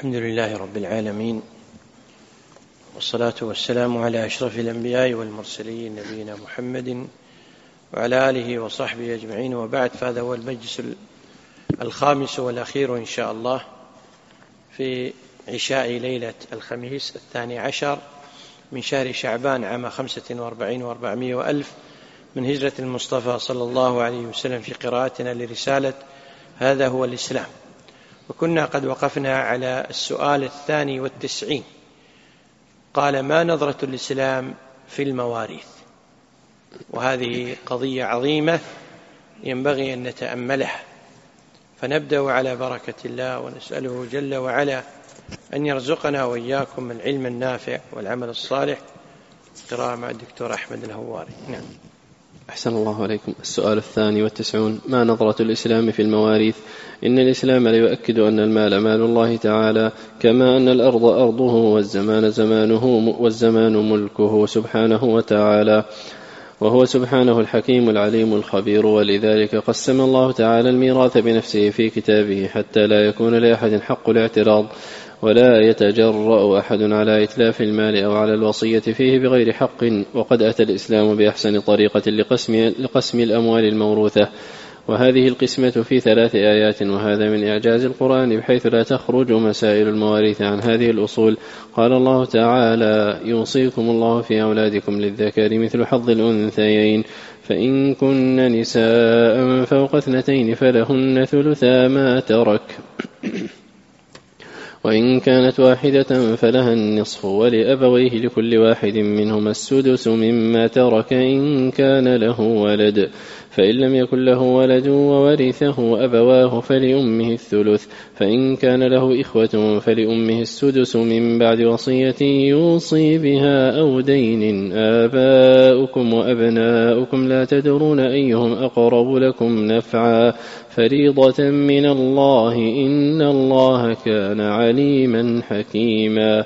الحمد لله رب العالمين، والصلاة والسلام على أشرف الأنبياء والمرسلين نبينا محمد وعلى آله وصحبه أجمعين، وبعد، فهذا هو المجلس الخامس والأخير إن شاء الله في عشاء ليلة الخميس 12 من شهر شعبان عام 45 و400 وألف من هجرة المصطفى صلى الله عليه وسلم، في قراءتنا لرسالة هذا هو الإسلام. وكنا قد وقفنا على السؤال 92. قال: ما نظرة الإسلام في المواريث؟ وهذه قضية عظيمة ينبغي أن نتأملها، فنبدأ على بركة الله ونسأله جل وعلا أن يرزقنا وإياكم العلم النافع والعمل الصالح. قراءة مع الدكتور أحمد الهواري. نعم. أحسن الله عليكم. السؤال 92: ما نظرة الإسلام في المواريث؟ إن الإسلام لا يؤكد أن المال مال الله تعالى، كما أن الأرض أرضه والزمان زمانه والزمان ملكه سبحانه وتعالى، وهو سبحانه الحكيم العليم الخبير. ولذلك قسم الله تعالى الميراث بنفسه في كتابه حتى لا يكون لأحد حق الاعتراض، ولا يتجرأ أحد على إتلاف المال أو على الوصية فيه بغير حق. وقد أتى الإسلام بأحسن طريقة لقسم الأموال الموروثة، وهذه القسمة في 3 آيات، وهذا من إعجاز القرآن بحيث لا تخرج مسائل المواريث عن هذه الأصول. قال الله تعالى: يوصيكم الله في أولادكم للذكر مثل حظ الأنثيين، فإن كن نساء فوق 2 فلهن ثلثا ما ترك، وإن كانت واحدة فلها النصف، ولأبويه لكل واحد منهما السدس مما ترك إن كان له ولد، فإن لم يكن له ولد وورثه أبواه فلأمه الثلث، فإن كان له إخوة فلأمه السدس من بعد وصية يوصي بها أو دين. آباؤكم وأبناؤكم لا تدرون أيهم أقرب لكم نفعا، فريضة من الله، إن الله كان عليما حكيما.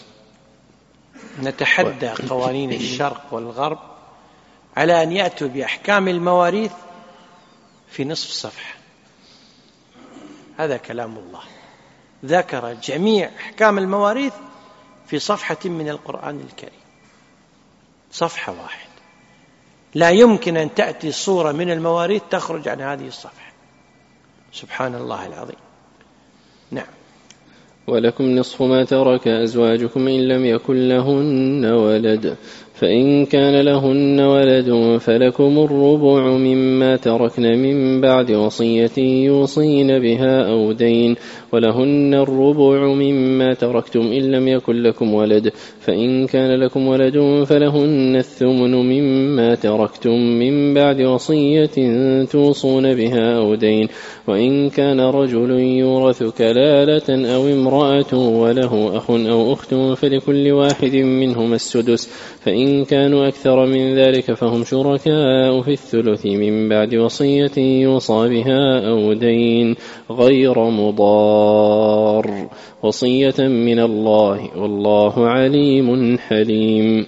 نتحدى قوانين الشرق والغرب على أن يأتوا بأحكام المواريث في نصف صفحة. هذا كلام الله، ذكر جميع أحكام المواريث في صفحة من القرآن الكريم، صفحة واحدة. لا يمكن أن تأتي صورة من المواريث تخرج عن هذه الصفحة. سبحان الله العظيم. نعم. ولكم نصف ما ترك أزواجكم إن لم يكن لهن ولد، فإن كان لهن ولد فلكم الربع مما تركن من بعد وصية يوصين بها أو دين، ولهن الربع مما تركتم إن لم يكن لكم ولد، فإن كان لكم ولد فلهن الثمن مما تركتم من بعد وصية توصون بها أو دين، وإن كان رجل يورث كلالة أو امرأة وله أخ أو أخت فلكل واحد منهما السدس، فإن كانوا أكثر من ذلك فهم شركاء في الثلث من بعد وصية يوصى بها أو دين غير مضار، وصية من الله، والله عليم حليم.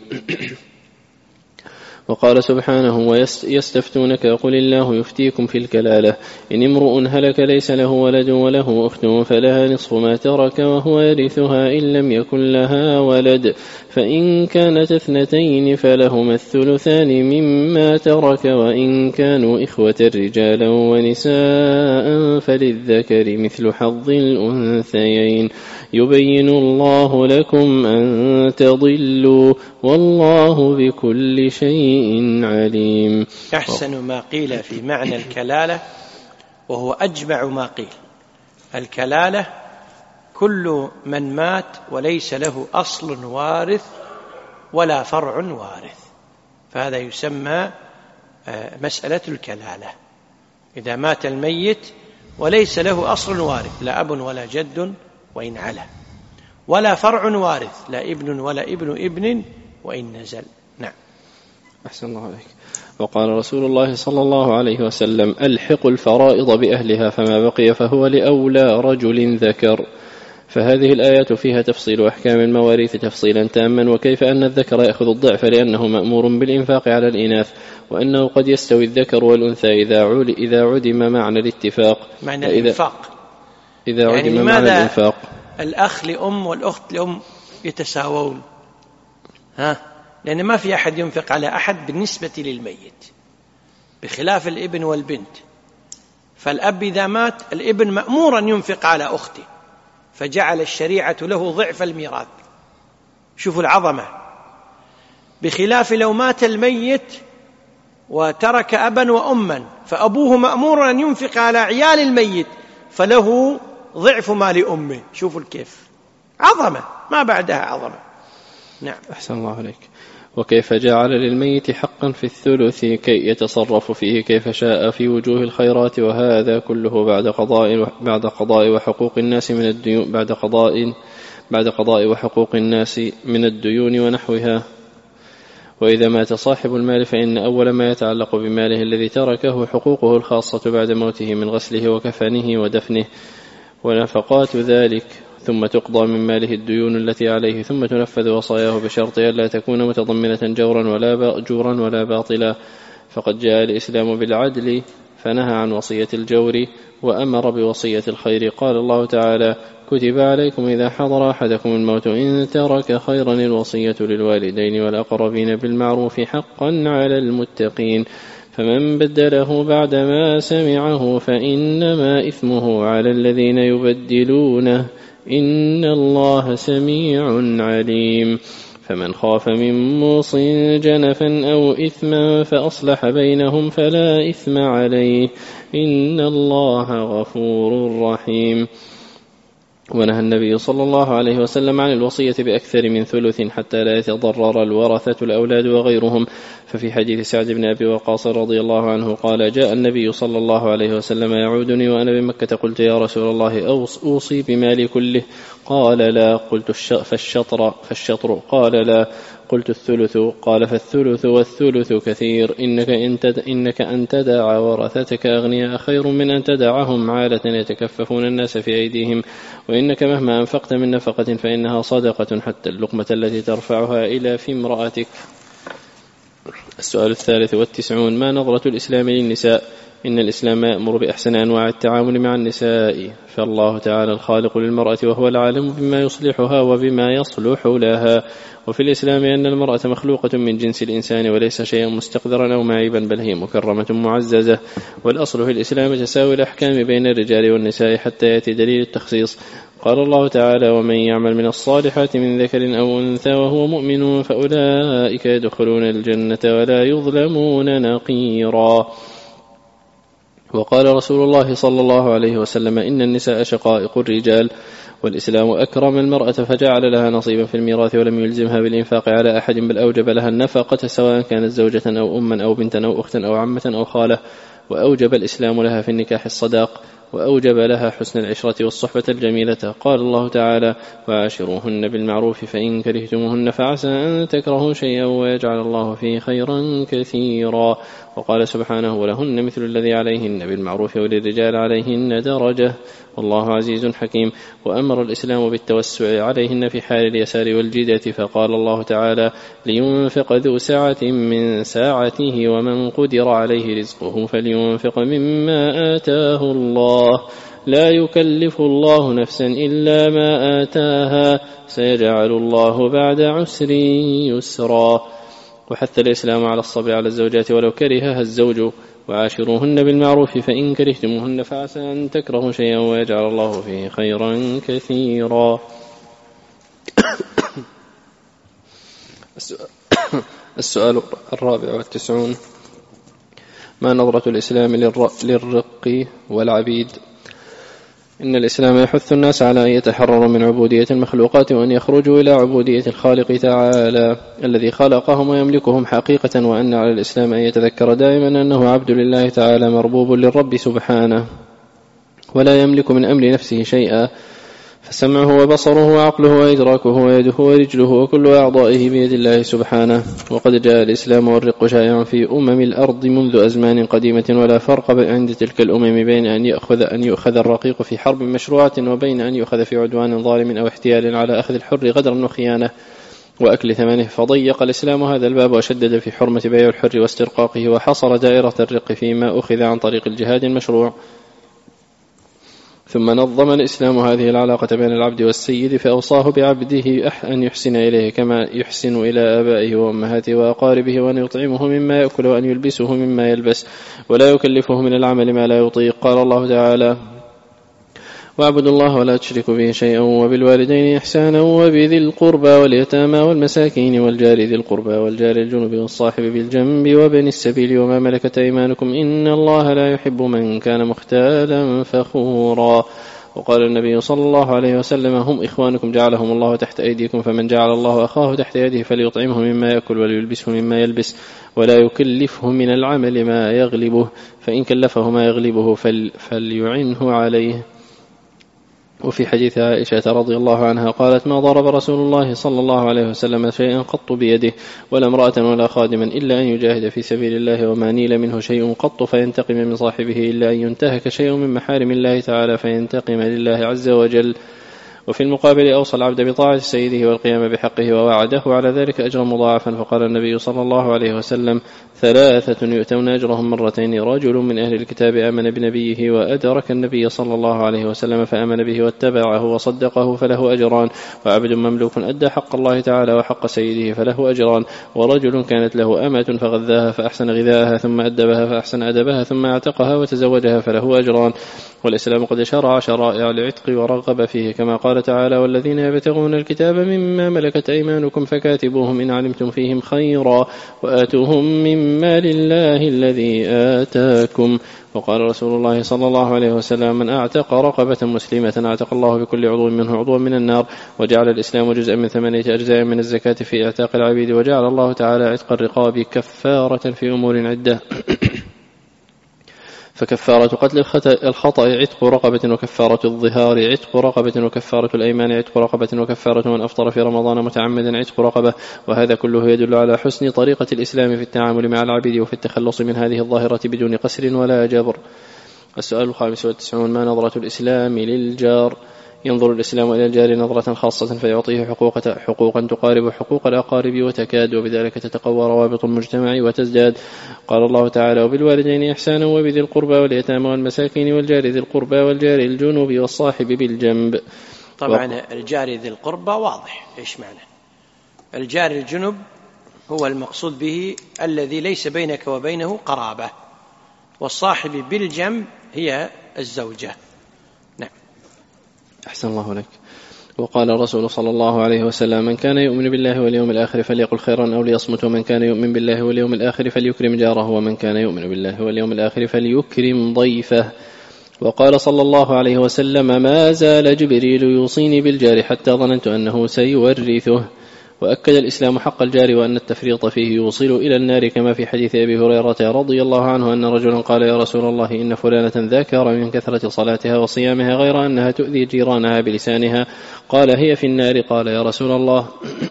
وقال سبحانه: ويستفتونك قل الله يفتيكم في الكلالة، إن امرؤ هلك ليس له ولد وله أخت فلها نصف ما ترك وهو يرثها إن لم يكن لها ولد، فإن كانت 2 فلهما الثلثان مما ترك، وإن كانوا إخوة رجالا ونساء فللذكر مثل حظ الأنثيين، يبين الله لكم أن تضلوا، والله بكل شيء عليم. أحسن ما قيل في معنى الكلالة، وهو أجمع ما قيل. الكلالة كل من مات وليس له أصل وارث ولا فرع وارث، فهذا يسمى مسألة الكلالة. إذا مات الميت وليس له أصل وارث، لا أب ولا جد وإن علا، ولا فرع وارث، لا ابن ولا ابن وإن نزل. نعم. أحسن الله عليك. وقال رسول الله صلى الله عليه وسلم: ألحق الفرائض بأهلها، فما بقي فهو لأولى رجل ذكر. فهذه الآيات فيها تفصيل أحكام المواريث تفصيلا تاما، وكيف أن الذكر يأخذ الضعف لأنه مأمور بالإنفاق على الإناث، وأنه قد يستوي الذكر والأنثى إذا عدم معنى الاتفاق. معنى الإنفاق إذا عدم معنى الإنفاق. الأخ لأم والأخت لأم يتساوون، لأن ما في أحد ينفق على أحد بالنسبة للميت، بخلاف الابن والبنت. فالأب إذا مات الابن مأمورا ينفق على أخته، فجعل الشريعة له ضعف الميراث. شوفوا العظمة. بخلاف لو مات الميت وترك أبا وأما، فأبوه مأمور أن ينفق على عيال الميت، فله ضعف ما لأمه. شوفوا الكيف، عظمة ما بعدها عظمة. نعم. أحسن الله عليك. وكيف جعل للميت حقا في الثلث كي يتصرف فيه كيف شاء في وجوه الخيرات، وهذا كله بعد قضاء وحقوق الناس من الديون، بعد قضاء وحقوق الناس من الديون ونحوها. وإذا مات صاحب المال فإن أول ما يتعلق بماله الذي تركه حقوقه الخاصة بعد موته من غسله وكفنه ودفنه ونفقات ذلك، ثم تقضى من ماله الديون التي عليه، ثم تنفذ وصاياه بشرط ألا تكون متضمنة جورا ولا باطلا. فقد جاء الإسلام بالعدل فنهى عن وصية الجور وأمر بوصية الخير. قال الله تعالى: كتب عليكم إذا حضر أحدكم الموت إن ترك خيرا الوصية للوالدين والأقربين بالمعروف حقا على المتقين، فمن بدله بعدما سمعه فإنما إثمه على الذين يبدلونه إن الله سميع عليم. فمن خاف من موص جنفا أو إثما فأصلح بينهم فلا إثم عليه إن الله غفور رحيم. ونهى النبي صلى الله عليه وسلم عن الوصية بأكثر من ثلث حتى لا يتضرر الورثة الأولاد وغيرهم. ففي حديث سعد بن أبي وقاص رضي الله عنه قال: جاء النبي صلى الله عليه وسلم يعودني وأنا بمكة، قلت: يا رسول الله أوصي بمالي كله؟ قال: لا. قلت: فالشطر؟ قال: لا. قلت: الثلث؟ قال: فالثلث والثلث كثير. إنك أن تدع ورثتك أغنياء خير من أن تدعهم عالة يتكففون الناس في أيديهم، وإنك مهما أنفقت من نفقة فإنها صدقة حتى اللقمة التي ترفعها إلى في امرأتك. السؤال 93: ما نظرة الإسلام للنساء؟ إن الإسلام يأمر بأحسن أنواع التعامل مع النساء، فالله تعالى الخالق للمرأة وهو العالم بما يصلحها وبما يصلح لها. وفي الإسلام أن المرأة مخلوقة من جنس الإنسان وليس شيئا مستقذرا أو معيبا، بل هي مكرمة معززة. والأصل في الإسلام تساوي الأحكام بين الرجال والنساء حتى يأتي دليل التخصيص. قال الله تعالى: ومن يعمل من الصالحات من ذكر أو أنثى وهو مؤمن فأولئك يدخلون الجنة ولا يظلمون نقيرا. وقال رسول الله صلى الله عليه وسلم: إن النساء شقائق الرجال. والإسلام أكرم المرأة فجعل لها نصيبا في الميراث ولم يلزمها بالإنفاق على أحد، بل أوجب لها النفقة سواء كانت زوجة أو أما أو بنتا أو أختا أو عمة أو خالة. وأوجب الإسلام لها في النكاح الصداق، وأوجب لها حسن العشرة والصحبة الجميلة. قال الله تعالى: وعاشروهن بالمعروف فإن كرهتموهن فعسى أن تكرهوا شيئا ويجعل الله فيه خيرا كثيرا. وقال سبحانه: ولهن مثل الذي عليهن بالمعروف وللرجال عليهن درجة والله عزيز حكيم. وأمر الإسلام بالتوسع عليهن في حال اليسار والجدة، فقال الله تعالى: لينفق ذو سعة من ساعته ومن قدر عليه رزقه فلينفق مما آتاه الله لا يكلف الله نفسا إلا ما آتاها سيجعل الله بعد عسر يسرا. وحث الإسلام على الصبر على الزوجات ولو كرهها الزوج. وعاشروهن بالمعروف فإن كرهتموهن فعسى أن تكرهوا شيئا ويجعل الله فيه خيرا كثيرا. السؤال 94: ما نظرة الإسلام للرق والعبيد؟ إن الإسلام يحث الناس على أن يتحرروا من عبودية المخلوقات وأن يخرجوا إلى عبودية الخالق تعالى الذي خلقهم ويملكهم حقيقة، وأن على الإسلام أن يتذكر دائما أنه عبد لله تعالى مربوب للرب سبحانه ولا يملك من أمر نفسه شيئا، فسمعه وبصره وعقله وإدراكه ويده ورجله وكل أعضائه بيد الله سبحانه. وقد جاء الإسلام والرق شائعا في الأرض منذ أزمان قديمة، ولا فرق عند تلك الأمم بين أن يؤخذ الرقيق في حرب مشروعة وبين أن يؤخذ في عدوان ظالم أو احتيال على أخذ الحر غدرا وخيانة وأكل ثمنه. فضيق الإسلام هذا الباب وشدد في حرمة بيع الحر واسترقاقه، وحصر دائرة الرق فيما أخذ عن طريق الجهاد المشروع. ثم نظم الإسلام هذه العلاقة بين العبد والسيد فأوصاه بعبده أن يحسن إليه كما يحسن إلى آبائه وأمهاته وأقاربه، وأن يطعمه مما يأكل وأن يلبسه مما يلبس، ولا يكلفه من العمل ما لا يطيق. قال الله تعالى: واعبدوا الله ولا تشركوا به شيئا وبالوالدين إحسانا وبذي القربى واليتامى والمساكين والجار ذي القربى والجار الجنب والصاحب بالجنب وابن السبيل وما ملكت أيمانكم إن الله لا يحب من كان مختالا فخورا. وقال النبي صلى الله عليه وسلم: هم إخوانكم جعلهم الله تحت أيديكم، فمن جعل الله أخاه تحت يده فليطعمه مما يأكل وليلبسه مما يلبس ولا يكلفه من العمل ما يغلبه، فإن كلفه ما يغلبه فليعنه عليه. وفي حديث عائشة رضي الله عنها قالت: ما ضرب رسول الله صلى الله عليه وسلم شيئا قط بيده ولا امرأة ولا خادما إلا أن يجاهد في سبيل الله، وما نيل منه شيء قط فينتقم من صاحبه إلا أن ينتهك شيء من محارم الله تعالى فينتقم لله عز وجل. وفي المقابل أوصى العبد بطاعة سيده والقيام بحقه ووعده على ذلك أجرا مضاعفا، فقال النبي صلى الله عليه وسلم: 3 يؤتون أجرهم مرتين: رجل من أهل الكتاب آمن بنبيه وأدرك النبي صلى الله عليه وسلم فآمن به واتبعه وصدقه فله أجران، وعبد مملوك أدى حق الله تعالى وحق سيده فله أجران، ورجل كانت له أمة فغذاها فأحسن غذاءها ثم أدبها فأحسن أدبها ثم اعتقها وتزوجها فله أجران. والإسلام قد شرع شرائع العتق ورغب فيه، كما قال تعالى: والذين يبتغون الكتاب مما ملكت أيمانكم فكاتبوهم إن علمتم فيهم خيرا وآتوهم مما لله الذي آتاكم. وقال رسول الله صلى الله عليه وسلم: من أعتق رقبة مسلمة أعتق الله بكل عضو منه عضوا من النار. وجعل الإسلام جزءا من 8 أجزاء من الزكاة في اعتاق العبيد، وجعل الله تعالى عتق الرقاب كفارة في أمور عدة فكفارة قتل الخطأ عتق رقبة، وكفارة الظهار عتق رقبة، وكفارة الأيمان عتق رقبة، وكفارة من أفطر في رمضان متعمدا عتق رقبة. وهذا كله يدل على حسن طريقة الإسلام في التعامل مع العبيد وفي التخلص من هذه الظاهرة بدون قسر ولا جبر. السؤال 95: ما نظرة الإسلام للجار؟ ينظر الإسلام إلى الجار نظرة خاصة فيعطيه حقوقا تقارب حقوق الأقارب وتكاد، وبذلك تتقوى روابط المجتمع وتزداد. قال الله تعالى: وبالوالدين إحسانا وبذي القربى واليتامى والمساكين والجار ذي القربى والجار الجنب والصاحب بالجنب. طبعا الجار ذي القربى واضح إيش معنى. الجار الجنب هو المقصود به الذي ليس بينك وبينه قرابة، والصاحب بالجنب هي الزوجة. نعم. أحسن الله لك. وقال الرسول صلى الله عليه وسلم: من كان يؤمن بالله واليوم الآخر فليقل خيرا أو ليصمت، ومن كان يؤمن بالله واليوم الآخر فليكرم جاره، ومن كان يؤمن بالله واليوم الآخر فليكرم ضيفه. وقال صلى الله عليه وسلم: ما زال جبريل يوصيني بالجار حتى ظننت أنه سيورثه. وأكد الإسلام حق الجار وأن التفريط فيه يوصل إلى النار، كما في حديث أبي هريرة رضي الله عنه أن رجلا قال: يا رسول الله، إن فلانة ذاكر من كثرة صلاتها وصيامها غير أنها تؤذي جيرانها بلسانها. قال: هي في النار. قال: يا رسول الله،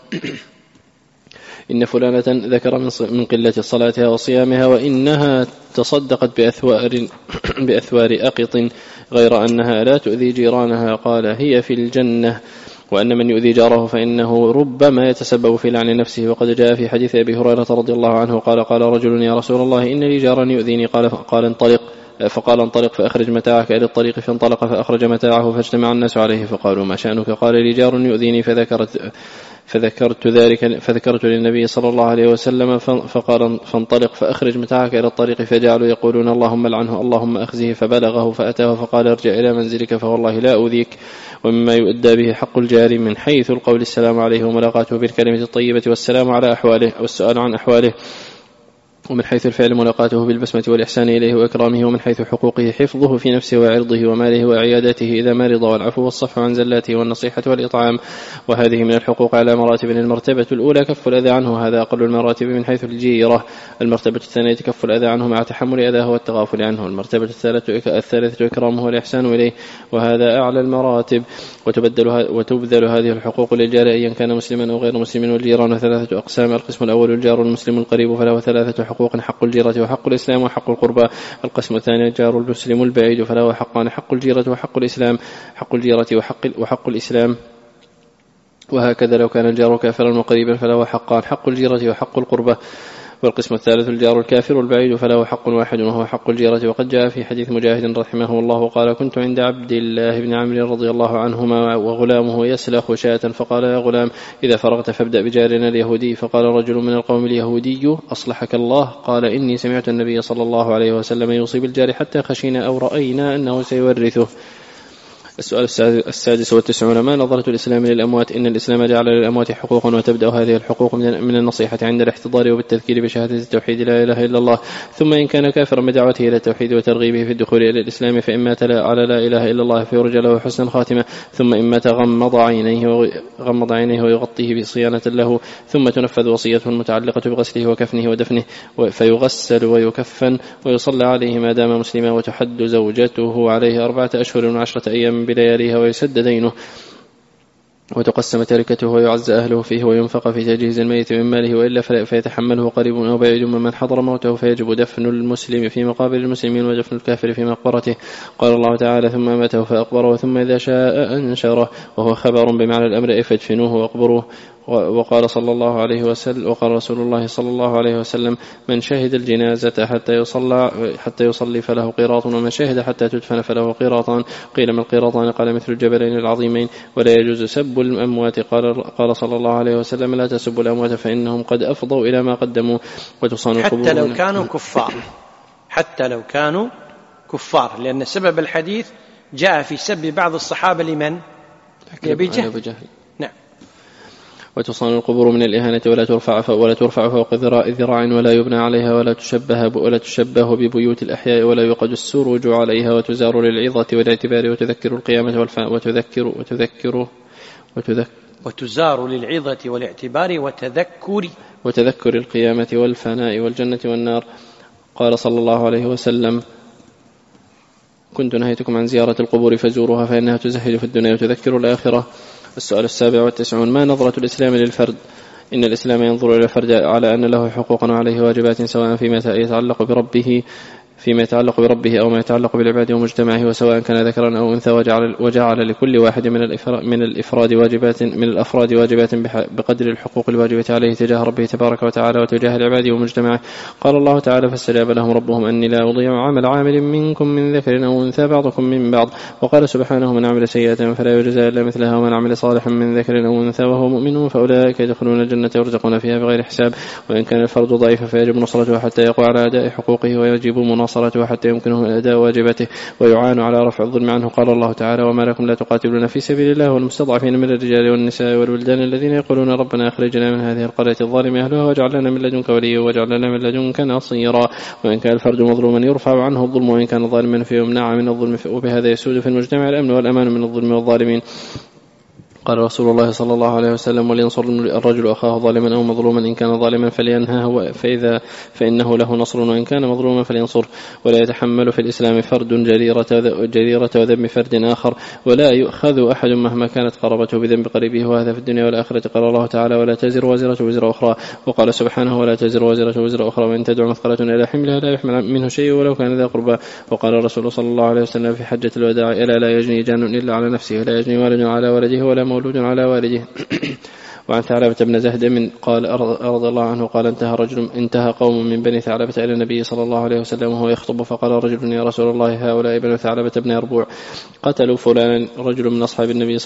إن فلانة ذكر من قلة صلاتها وصيامها وإنها تصدقت بأثوار أقط غير أنها لا تؤذي جيرانها. قال: هي في الجنة. وأن من يؤذي جاره فإنه ربما يتسبب في لعن نفسه. وقد جاء في حديث أبي هريرة رضي الله عنه قال رجل: يا رسول الله، إن لي جارا يؤذيني. فقال: انطلق فأخرج متاعك إلى الطريق. فانطلق فأخرج متاعه فاجتمع الناس عليه فقالوا: ما شأنك؟ قال: لي جار يؤذيني. فذكرت للنبي صلى الله عليه وسلم فقال: فانطلق فأخرج متاعك إلى الطريق. فجعلوا يقولون: اللهم لعنه، اللهم أخزه. فبلغه فأتاه فقال: ارجع إلى منزلك فوالله لا أؤذيك. ومما يؤدى به حق الجار من حيث القول السلام عليه وملاقاته بالكلمة الطيبة والسلام على أحواله والسؤال عن أحواله، ومن حيث الفعل ملاقاته بالبسمة والإحسان إليه وإكرامه، ومن حيث حقوقه حفظه في نفسه وعرضه وماله وعيادته إذا مرض، والعفو والصفح عن زلاته والنصيحة والإطعام. وهذه من الحقوق على مراتب: المرتبة الأولى كف الأذى عنه، هذا أقل المراتب من حيث الجيرة. المرتبة الثانية كف الأذى عنه مع تحمل أذاه والتغافل عنه. المرتبة الثالثة إكرامه والإحسان إليه، وهذا أعلى المراتب. وتبذل هذه الحقوق للجار أيا كان مسلما أو غير مسلم. والجيران 3 أقسام: القسم الأول الجار المسلم القريب فله 3 حقوق: حق الجيرة وحق الإسلام وحق القربى. القسم الثاني الجار المسلم البعيد فله حقان: حق الجيرة وحق الإسلام، حق الجيرة وحق الإسلام. وهكذا لو كان الجار كافرا وقريبا فله حقان: حق الجيرة وحق القربى. والقسم الثالث الجار الكافر البعيد فله حق واحد وهو حق الجيرة. وقد جاء في حديث مجاهد رحمه الله قال كنت عند عبد الله بن عمرو رضي الله عنهما وغلامه يسلخ شاة فقال يا غلام إذا فرغت فابدأ بجارنا اليهودي. فقال رجل من القوم اليهودي أصلحك الله قال إني سمعت النبي صلى الله عليه وسلم يوصي بالجار حتى خشينا أو رأينا أنه سيورثه. السؤال 96 ما نظرة الإسلام للأموات؟ إن الإسلام جعل للأموات حقوقا وتبدأ هذه الحقوق من النصيحة عند الاحتضار وبالتذكير بشهادة التوحيد لا إله إلا الله، ثم إن كان كافرا بدعوته إلى التوحيد وترغيبه في الدخول إلى الإسلام فإن مات على لا إله إلا الله فيرجى له حسن خاتمة، ثم إن مات غمض عينيه ويغطيه بصيانة له، ثم تنفذ وصيته المتعلقة بغسله وكفنه ودفنه فيغسل ويكفن ويصلى عليه ما دام مسلما، وتحد زوجته عليه 4 أشهر و10 أيام بلياليها ويسد دينه، وتقسم تركته ويعز أهله فيه وينفق في تجهيز الميت من ماله، وإلا فيتحمله قريب أو بعيد ممن حضر موته فيجب دفن المسلم في مقابر المسلمين ودفن الكافر في مقبرته. قال الله تعالى ثم أماته فأقبره ثم إذا شاء أنشره، وهو خبر بمعنى الأمر أي فادفنوه وأقبروه. وقال رسول الله صلى الله عليه وسلم من شهد الجنازة حتى يصلي فله قيراط، ومن شهد حتى تدفن فله قيراطان. قيل ما القيراطان؟ قال مثل الجبلين العظيمين. ولا يجوز سب الأموات. قال صلى الله عليه وسلم لا تسبوا الأموات فإنهم قد أفضوا إلى ما قدموا وتصان القبور حتى لو كانوا كفار، لأن سبب الحديث جاء في سب بعض الصحابة لمن؟ لأبي جهل. نعم. وتصان القبور من الإهانة ولا ترفع فوق ذراع ولا يبنى عليها ولا تشبه ببيوت الأحياء ولا يقد السروج عليها، وتزار للعظة والاعتبار وتذكر القيامة وتزار للعظة والاعتبار وتذكر القيامة والفناء والجنة والنار. قال صلى الله عليه وسلم كنت نهيتكم عن زيارة القبور فزوروها فإنها تزهد في الدنيا وتذكر الآخرة. السؤال 97 ما نظرة الإسلام للفرد؟ إن الإسلام ينظر إلى الفرد على أن له حقوقا وعليه واجبات سواء فيما يتعلق بربه أو ما يتعلق بالعباد ومجتمعه، وسواء كان ذكرا أو أنثى، وجعل لكل واحد من الأفراد واجبات بقدر الحقوق الواجبة عليه تجاه ربه تبارك وتعالى وتجاه العباد ومجتمعه. قال الله تعالى فاستجاب لهم ربهم أني لا أضيع عمل عامل منكم من ذكر أو أنثى بعضكم من بعض. وقال سبحانه من عمل سيئة فلا يجزى إلا مثلها ومن عمل صالحا من ذكر أو أنثى وهو مؤمن فأولئك يدخلون الجنة يرزقون فيها بغير حساب. وإن كان الفرد ضعيفا فيجب نصرته حتى يقوى على أداء حقوقه، ويجب مناصرته حتى يمكنه أداء واجباته، ويعان على رفع الظلم عنه. قال الله تعالى وما لكم لا تقاتلون في سبيل الله والمستضعفين من الرجال والنساء والولدان الذين يقولون ربنا أخرجنا من هذه القرية الظالم أهلها واجعل لنا من لدنك وليا واجعل لنا من لدنك نصيرا. وإن كان الفرد مظلوما يرفع عنه الظلم، وإن كان ظالما فيمنع من الظلم، وبهذا يسود في المجتمع الأمن والأمان من الظلم والظالمين. قال رسول الله صلى الله عليه وسلم ولينصر الرجل أخاه ظالما أو مظلوما، إن كان ظالما فلينهاه فإنه له نصر، وإن كان مظلوما فلينصر. ولا يتحمل في الإسلام فرد جريرة وذنب فرد آخر، ولا يؤخذ أحد مهما كانت قرابته بذنب قريبه، وهذا في الدنيا والآخرة. قال الله تعالى ولا تزر وازرة وزر أخرى. وقال سبحانه ولا تزر وازرة وزر أخرى وإن تدع مثقلة إلى حملها لا يحمل منه شيء ولو كان ذا قربى. وقال الرسول صلى الله عليه وسلم في حجة الوداع ألا لا يجني جان إلا على نفسه، لا يجني والد على ولده ولا مولود على والده. وعن ثعلبة بن زهد قال رضي الله عنه قال انتهى قوم من بني ثعلبة إلى النبي صلى الله عليه وسلم وهو يخطب، فقال رجل يا رسول الله هؤلاء بنو ثعلبة بن يربوع قتلوا فلانا رجلا من أصحاب النبي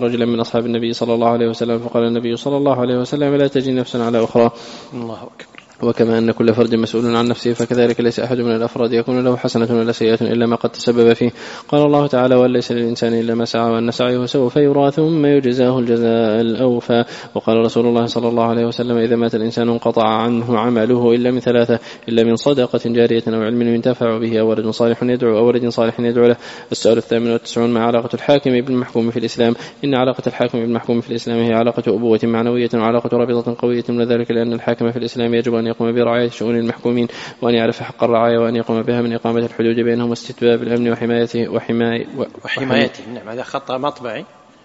صلى الله عليه وسلم. فقال النبي صلى الله عليه وسلم لا تجي نفسا على أخرى. الله أكبر. وكما أن كل فرد مسؤول عن نفسه فكذلك ليس أحد من الأفراد يكون له حسنة ولا سيئة إلا ما قد تسبب فيه. قال الله تعالى وليس للإنسان إلا ما سعى وأن سعيه سوف يرى ثم يجزاه الجزاء الأوفى. وقال رسول الله صلى الله عليه وسلم إذا مات الإنسان انقطع عنه عمله إلا من 3: إلا من صدقة جارية أو علم ينتفع به أو ولد صالح يدعو له. السؤال 98 ما علاقة الحاكم بالمحكوم في الإسلام؟ إن علاقة الحاكم بالمحكوم في الإسلام هي علاقة أبوة معنوية وعلاقة رابطة قوية، من ذلك لأن الحاكم في الإسلام يجب أن يقوم برعاية شؤون المحكومين وأن يعرف حق الرعاية وأن يقوم بها من إقامة الحدود بينهم واستتباب الأمن وحمايته. نعم هذا خطأ مطبعي.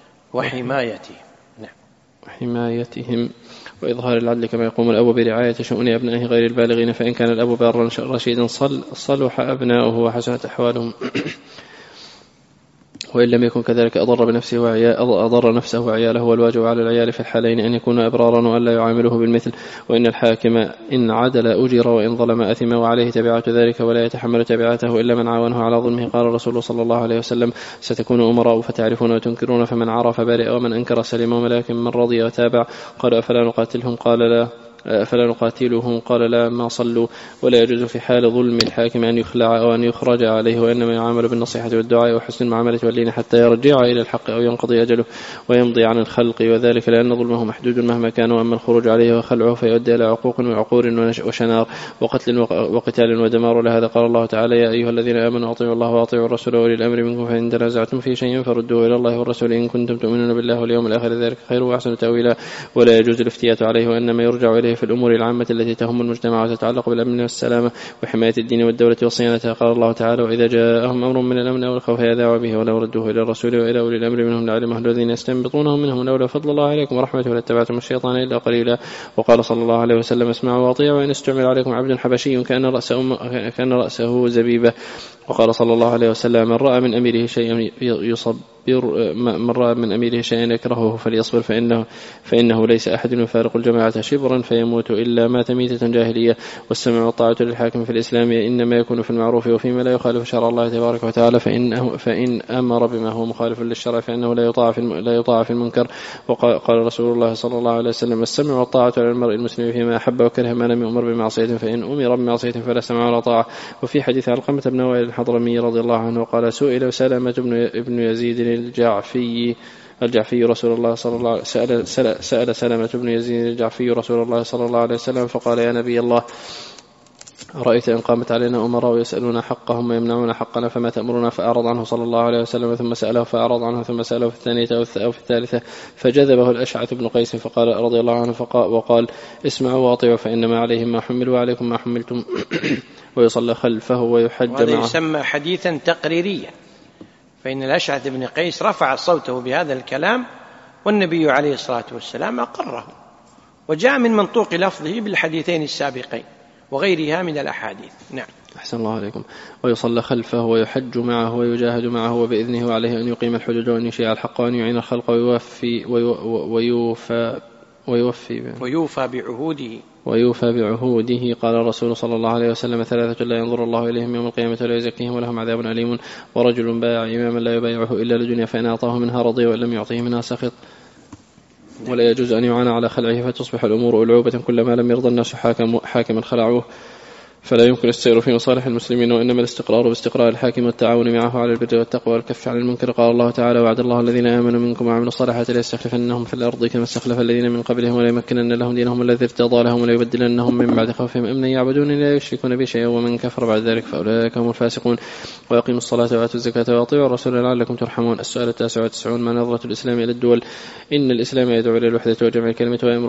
وحمايتهم وإظهار العدل كما يقوم الأب برعاية شؤون أبنائه غير البالغين، فإن كان الأب بارا رشيدا صلح أبناؤه وحسنت أحوالهم. وإن لم يكن كذلك أضر نفسه وعياله. والواجب على العيال في الحالين أن يكونوا أبرارا وأن لا يعامله بالمثل. وإن الحاكم إن عدل أجر وإن ظلم أثم وعليه تبعة ذلك ولا يتحمل تبعته إلا من عاونه على ظلمه. قال الرسول صلى الله عليه وسلم: ستكون أمراء فتعرفون وتنكرون، فمن عرف برئ ومن أنكر سلم، ولكن من رضي وتابع. قال: أفلا نقاتلهم؟ قال: لا. فلا نقاتلهم؟ قال: لا، ما صلوا. ولا يجوز في حال ظلم الحاكم أن يخلع أو أن يخرج عليه، وإنما يعامل بالنصيحة والدعاء وحسن المعاملة واللين حتى يرجع إلى الحق أو ينقضي أجله ويمضي عن الخلق، وذلك لأن ظلمه محدود مهما كان. وأما الخروج عليه وخلعه فيؤدي إلى عقوق وعقور وشنار وقتل وقتال ودمار. لهذا قال الله تعالى: يا أيها الذين آمنوا أطيعوا الله وأطيعوا الرسول وأولي الأمر منكم، فإن تنازعتم في شيء فردوه إلى الله والرسول إن كنتم تؤمنون بالله واليوم الآخر، ذلك خير وأحسن تأويلا. ولا يجوز الافتيات عليه، وإنما يرجع إليه في الأمور العامة التي تهم المجتمع وتتعلق بالأمن والسلامة وحماية الدين والدولة وصيانتها. قال الله تعالى: وإذا جاءهم أمر من الأمن أو الخوف يذاعوا به ولو ردوه إلى الرسول وإلى أولي الأمر منهم لعلمه الذين يستنبطونه منهم، لولا فضل الله عليكم ورحمته لاتبعتم الشيطان إلا قليلا. وقال صلى الله عليه وسلم: اسمعوا واطيعوا وإن استعمل عليكم عبد حبشي كان رأسه زبيبة. وقال صلى الله عليه وسلم: من رأى من أميره شيئا يكرهه فليصبر، فإنه ليس أحد يفارق الجماعة شبرا فيموت إلا مات ميتة جاهلية. والسمع والطاعة للحاكم في الإسلام إنما يكون في المعروف وفيما لا يخالف شرع الله تبارك وتعالى، فإن أمر بما هو مخالف للشرع فإنه لا يطاع في المنكر. وقال رسول الله صلى الله عليه وسلم: السمع والطاعة على المرء المسلم فيما أحب وكره ما لم يؤمر بمعصية، فإن أمر بمعصية فلا سمع ولا طاعة. وفي حديث علقمة بن وائل الحضرمي رضي الله عنه قال: سئل سلمة بن يزيد الجعفي رسول الله صلى الله عليه وسلم سأل سلمة بن يزيد الجعفي رسول الله صلى الله عليه وسلم فقال: يا نبي الله، رأيت إن قامت علينا أمراء يسألون حقهم ويمنعون حقنا فما تأمرنا؟ فأعرض عنه صلى الله عليه وسلم ثم سأله فأعرض عنه ثم سأله في الثانية أو في الثالثة فجذبه الأشعث بن قيس فقال رضي الله عنه وقال: اسمعوا واطيعوا فإنما عليهم ما حملوا وعليكم ما حملتم ويصلى خلفه ويحج معه. وهذا يسمى حديثا تقريريا، فإن الأشعث بن قيس رفع صوته بهذا الكلام والنبي عليه الصلاة والسلام أقره، وجاء من منطوق لفظه بالحديثين السابقين وغيرها من الأحاديث. نعم. أحسن الله عليكم. ويصلى خلفه ويحج معه ويجاهد معه وبإذنه، وعليه أن يقيم الحدود وأن يشيع الحق وأن يعين الخلق ويوفى بعهوده. قال الرسول صلى الله عليه وسلم: ثلاثة لا ينظر الله إليهم يوم القيامة ولا يزكيهم ولهم عذاب أليم: ورجل بايع إماما لا يبايعه إلا لدنيا فإن أعطاه منها رضي وإن لم يعطيه منها سخط. ولا يجوز أن يعان على خلعه فتصبح الأمور ألعوبة كلما لم يرضى الناس حاكما خلعوه، فلا يمكن السير في مصالح المسلمين، وإنما الاستقرار باستقرار الحاكم والتعاون معه على البر والتقوى والكف عن المنكر. قال الله تعالى: وعد الله الذين آمنوا منكم وعملوا الصالحات ليستخلفنهم في الأرض كما استخلف الذين من قبلهم وليمكنن لهم دينهم الذي ارتضى لهم وليبدلنهم من بعد خوفهم أمنا يعبدون لا يشركون بي شيئا ومن كفر بعد ذلك فأولئك هم الفاسقون. ويقيموا الصلاة وآتوا الزكاة وأطيعوا الرسول لعلكم ترحمون. السؤال 99: ما نظرة الإسلام إلى الدول؟ إن الإسلام يدعو إلى الوحدة وجمع الكلمة ويأمر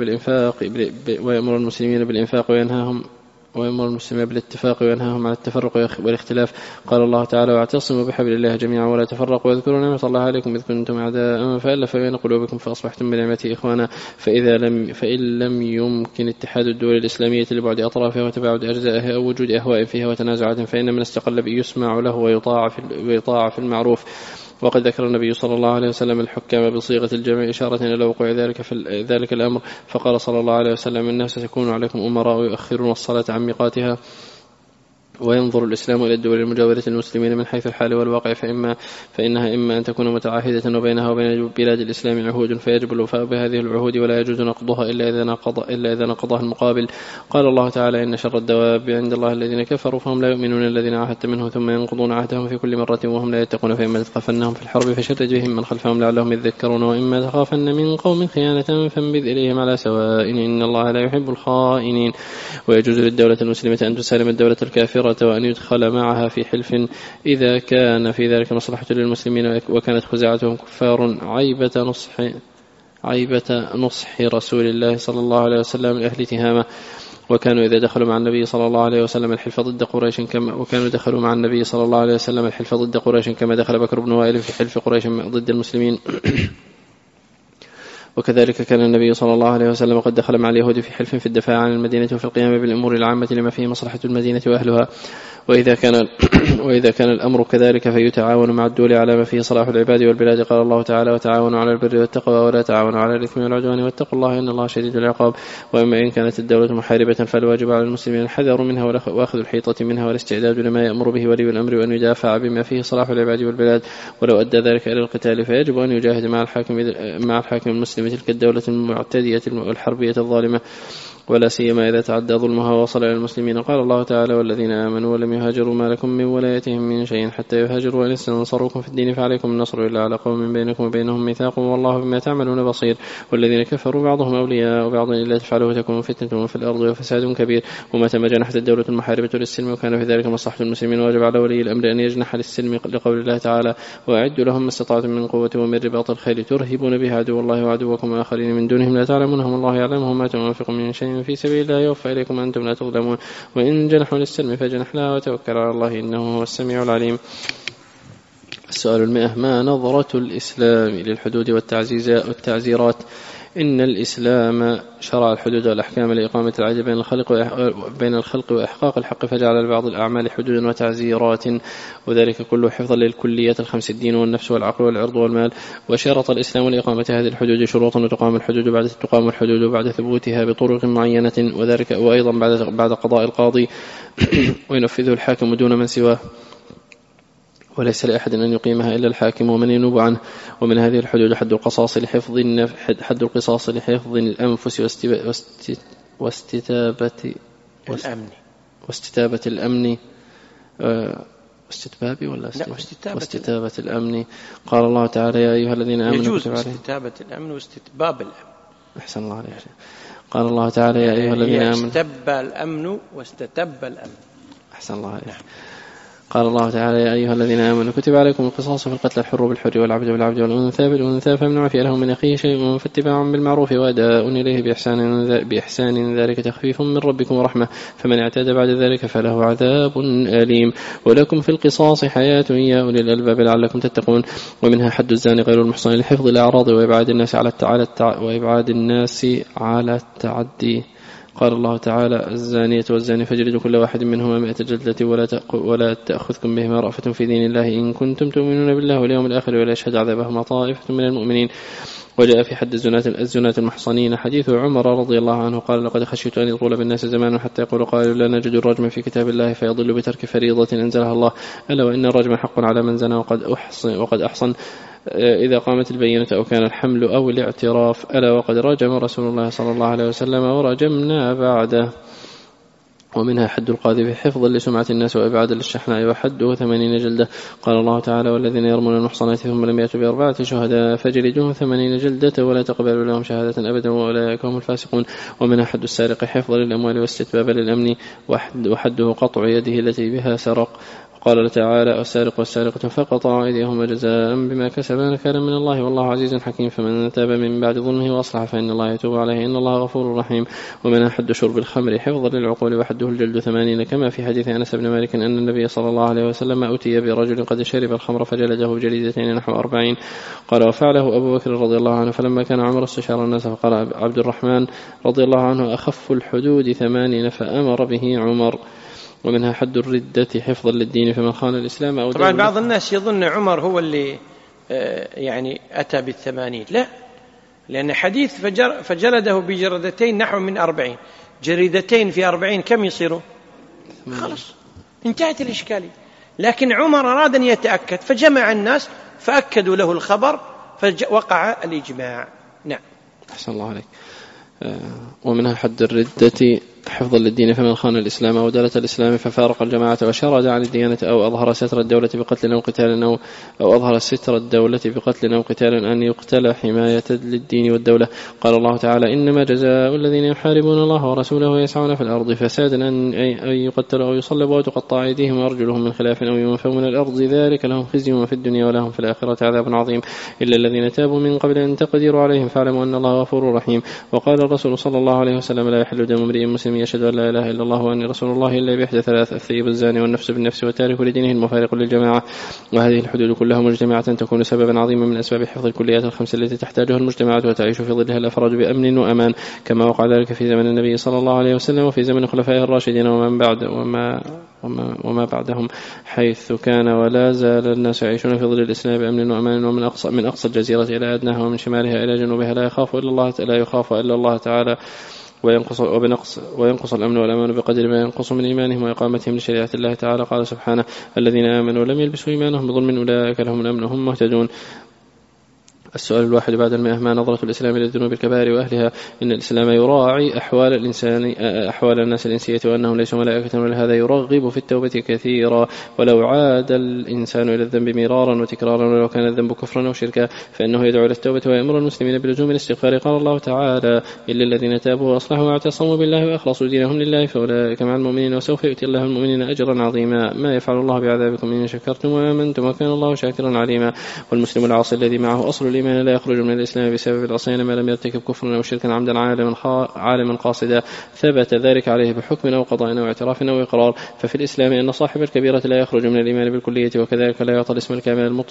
المسلمين بالإنفاق ويأمر المسلمين بالاتفاق وينهاهم عن التفرق والاختلاف. قال الله تعالى: واعتصموا بحبل الله جميعا ولا تفرقوا واذكروا نعمة الله عليكم إذ كنتم أعداء فألف بين قلوبكم فأصبحتم بنعمته إخوانا. فإن لم يمكن اتحاد الدول الإسلامية لبعد أطرافها وتباعد أجزائها أو وجود أهواء فيها وتنازعات، فإن من استقل يسمع له ويطاع في المعروف. وقد ذكر النبي صلى الله عليه وسلم الحكام بصيغة الجمع إشارة إلى وقوع ذلك الأمر، فقال صلى الله عليه وسلم: الناس ستكون عليكم أمراء يؤخرون الصلاة عن ميقاتها. وينظر الإسلام إلى الدول المجاورة للمسلمين من حيث الحال والواقع، فإنها إما أن تكون متعاهدة وبينها وبين بلاد الإسلام عهود فيجب الوفاء بهذه العهود ولا يجوز نقضها إلا إذا نقضها المقابل. قال الله تعالى: إن شر الدواب عند الله الذين كفروا فهم لا يؤمنون الذين عاهدت منهم ثم ينقضون عهدهم في كل مرة وهم لا يتقون، فإما تثقفنهم في الحرب فشرد بهم من خلفهم لعلهم يذكرون، وإما تخافن من قوم خيانة فانبذ إليهم على سواء إن الله لا يحب الخائنين. ويجوز للدولة المسلمة أن تسالم الدولة الكافرة وأن يدخل معها في حلف إذا كان في ذلك مصلحة للمسلمين، وكانت خزاعتهم كفار عيبة نصح رسول الله صلى الله عليه وسلم لأهل تهامة، وكانوا إذا دخلوا مع النبي صلى الله عليه وسلم الحلف ضد قريش كما دخل بكر بن وائل في حلف قريش ضد المسلمين. وكذلك كان النبي صلى الله عليه وسلم قد دخل مع اليهود في حلف في الدفاع عن المدينة وفي القيام بالأمور العامة لما فيه مصلحة المدينة وأهلها. وإذا كان الأمر كذلك فيتعاون مع الدول على ما فيه صلاح العباد والبلاد. قال الله تعالى: وتعاونوا على البر والتقوى ولا تعاونوا على الإثم والعدوان واتقوا الله إن الله شديد العقاب. وإما إن كانت الدولة محاربة فالواجب على المسلمين الحذر منها وأخذ الحيطة منها والاستعداد لما يأمر به ولي الأمر وأن يدافع بما فيه صلاح العباد والبلاد، ولو أدى ذلك إلى القتال فيجب أن يجاهد مع الحاكم المسلم تلك الدولة المعتدية والحربية الظالمة، ولا سيما إذا تعدى ظلمها ووصل إلى المسلمين. قال الله تعالى: والذين آمنوا ولم يهاجروا ما لكم من ولايتهم من شيء حتى يهاجروا، وإن استنصروكم في الدين فعليكم النصر إلا على قوم بينكم وبينهم ميثاق والله بما تعملون بصير. والذين كفروا بعضهم أولياء بعض إلا تفعلوه تكون فتنة في الأرض وفساد كبير. ومتى ما جنحت الدولة المحاربة للسلم وكان في ذلك مصلحة المسلمين واجب على ولي الأمر أن يجنح للسلم لقول الله تعالى: وأعدوا لهم ما استطعتم من قوة ومن رباط الخيل ترهبون به عدو الله وعدوكم آخرين من دونهم لا تعلمونهم الله يعلمهم ما تنفقون من شيء في سبيل الله يوفى إليكم أنتم لا تظلمون. وإن جنحوا للسلم فجنح لها وتوكل على الله إنه هو السميع العليم. السؤال 100: ما نظرة الإسلام للحدود والتعزيرات؟ إن الإسلام شرع الحدود والأحكام لإقامة العدل بين الخلق وإحقاق الحق، فجعل لبعض الأعمال حدودا وتعزيرات، وذلك كله حفظا للكليات الخمس: الدين والنفس والعقل والعرض والمال. وشرط الإسلام لإقامة هذه الحدود شروطا، وتقام الحدود بعد ثبوتها بطرق معينة، وذلك وأيضا بعد قضاء القاضي وينفذه الحاكم دون من سواه، وليس لأحد أن يقيمها إلا الحاكم ومن ينوب عنه. ومن هذه الحدود حد القصاص لحفظ الأنفس واستتابة الأمن واستتابة الأمن. قال الله تعالى: يا أيها الذين آمنوا يجوز استتابة الأمن واستتباب الأمن. أحسن الله عليك. قال الله تعالى: يا أيها الذين آمنوا استتب الأمن واستتب الأمن. أحسن الله عليك. قال الله تعالى: يا أيها الذين آمنوا كتب عليكم القصاص في القتل، الحر بالحر والعبد بالعبد والأنثى بالأنثى، فمن عفي له من أخيه شيء فاتباع بالمعروف وأداء إليه بإحسان ذلك تخفيف من ربكم ورحمة، فمن اعتدى بعد ذلك فله عذاب أليم. ولكم في القصاص حياة يا أولي الألباب لعلكم تتقون. ومنها حد الزاني غير المحصن لحفظ الأعراض وإبعاد الناس على التعدي. قال الله تعالى: الزانية والزاني فاجلدوا كل واحد منهما 100 جلدة ولا تأخذكم بهما رأفة في دين الله إن كنتم تؤمنون بالله واليوم الآخر ولا يشهد عذابهما طائفة من المؤمنين. وجاء في حد الزناة المحصنين حديث عمر رضي الله عنه قال: لقد خشيت أن يطول بالناس زمان حتى يقول قائل: لا نجد الرجم في كتاب الله فيضل بترك فريضة أنزلها الله، ألا وإن الرجم حق على من زنى وقد أحصن إذا قامت البينة أو كان الحمل أو الاعتراف، ألا وقد رجم رسول الله صلى الله عليه وسلم ورجمنا بعده. ومنها حد القاذف حفظا لسمعة الناس وإبعادا للشحناء، وحده 80 جلدة. قال الله تعالى: والذين يرمون المحصنات ثم لم يأتوا ب4 شهداء فجلدوهم 80 جلدة ولا تقبلوا لهم شهادة أبدا وأولئك هم الفاسقون. ومنها حد السارق حفظا للأموال واستتبابا للأمن، وحده قطع يده التي بها سرق. قال تعالى: السارق والسارقة فقطعوا أيديهما جزاء بما كسبا نكالا من الله والله عزيز حكيم، فمن تاب من بعد ظلمه وأصلح فإن الله يتوب عليه إن الله غفور رحيم. ومنها حد شرب الخمر حفظا للعقول، وحده الجلد 80، كما في حديث أنس بن مالك أن النبي صلى الله عليه وسلم أتي برجل قد شرب الخمر فجلده جليدتين نحو 40. قال: وفعله أبو بكر رضي الله عنه، فلما كان عمر استشار الناس فقال عبد الرحمن رضي الله عنه: أخف الحدود 80، فأمر به عمر. ومنها حد الردة حفظا للدين، فمن خان الإسلام أو طبعا بعض الناس يظن عمر هو اللي يعني أتى بال80، لا، لأن حديث فجلده بجردتين نحو من 40، جريدتين في 40 كم يصيروا؟ خلاص انتهت الإشكالية. لكن عمر أراد أن يتأكد فجمع الناس فأكدوا له الخبر فوقع الإجماع. نعم. أحسن الله عليك. ومنها حد الردة حفظا للدين، فمن خان الإسلام أو دولة الإسلام ففارق الجماعة وشرد عن الديانة أو أظهر ستر الدولة بقتل أو قتال أو أظهر ستر الدولة بقتل أو قتال أن يقتل حماية للدين والدولة. قال الله تعالى: إنما جزاء الذين يحاربون الله ورسوله ويسعون في الأرض فسادا أن يقتلوا أو يصلبوا أو تقطع أيديهم وأرجلهم من خلاف أو ينفوا من الأرض، ذلك لهم خزي في الدنيا ولهم في الآخرة عذاب عظيم، إلا الذين تابوا من قبل أن تقدروا عليهم فاعلموا أن الله غفور رحيم. وقال الرسول صلى الله عليه وسلم: لا يحل دم امرئ مسلم يشهد أن لا إله إلا الله وأني رسول الله إلا بإحدى ثلاث: الثيب الزاني والنفس بالنفس والتارك لدينه المفارق للجماعة. وهذه الحدود كلها مجتمعة تكون سببا عظيما من أسباب حفظ الكليات الخمس التي تحتاجها المجتمعات وتعيش في ظلها الأفراد بأمن وأمان، كما وقع ذلك في زمن النبي صلى الله عليه وسلم وفي زمن خلفائه الراشدين وما بعدهم، حيث كان ولا زال الناس يعيشون في ظل الإسلام بأمن وأمان، ومن أقصى الجزيرة إلى أدناها ومن شمالها إلى جنوبها لا يخاف إلا الله تعالى، وينقص الأمن والأمان بقدر ما ينقص من إيمانهم وإقامتهم لشريعة الله تعالى. قال سبحانه: الذين آمنوا ولم يلبسوا إيمانهم بظلم أولئك لهم الأمن وهم مهتدون. السؤال الواحد بعد 100: ما نظرة الإسلام إلى الذنوب الكبائر وأهلها؟ إن الإسلام يراعي أحوال الناس الإنسية وأنهم ليسوا ملائكة، ولهذا يرغب في التوبة كثيرا. ولو عاد الإنسان إلى الذنب مرارا وتكرارا ولو كان الذنب كفرا أو شركا فإنه يدعو إلى التوبة ويأمر المسلمين بلزوم الاستغفار. قال الله تعالى: إلا الذين تابوا وأصلحوا واعتصموا بالله وأخلصوا دينهم لله فأولئك مع المؤمنين وسوف يؤتي الله المؤمنين أجرا عظيما. ما يفعل الله بعذابكم إن شكرتم وآمنتم وكان الله شاكرا عليما. والمسلم العاصي الذي معه أصل الإيمان لا يخرج من الإسلام بسبب العصيان ما لم يرتكب كفرا أو شركا عمدا عالما قاصدا ثبت ذلك عليه بحكم أو قضاء أو اعتراف أو إقرار. ففي الإسلام أن صاحب الكبيرة لا يخرج من الإيمان بالكلية، وكذلك لا يعطى الاسم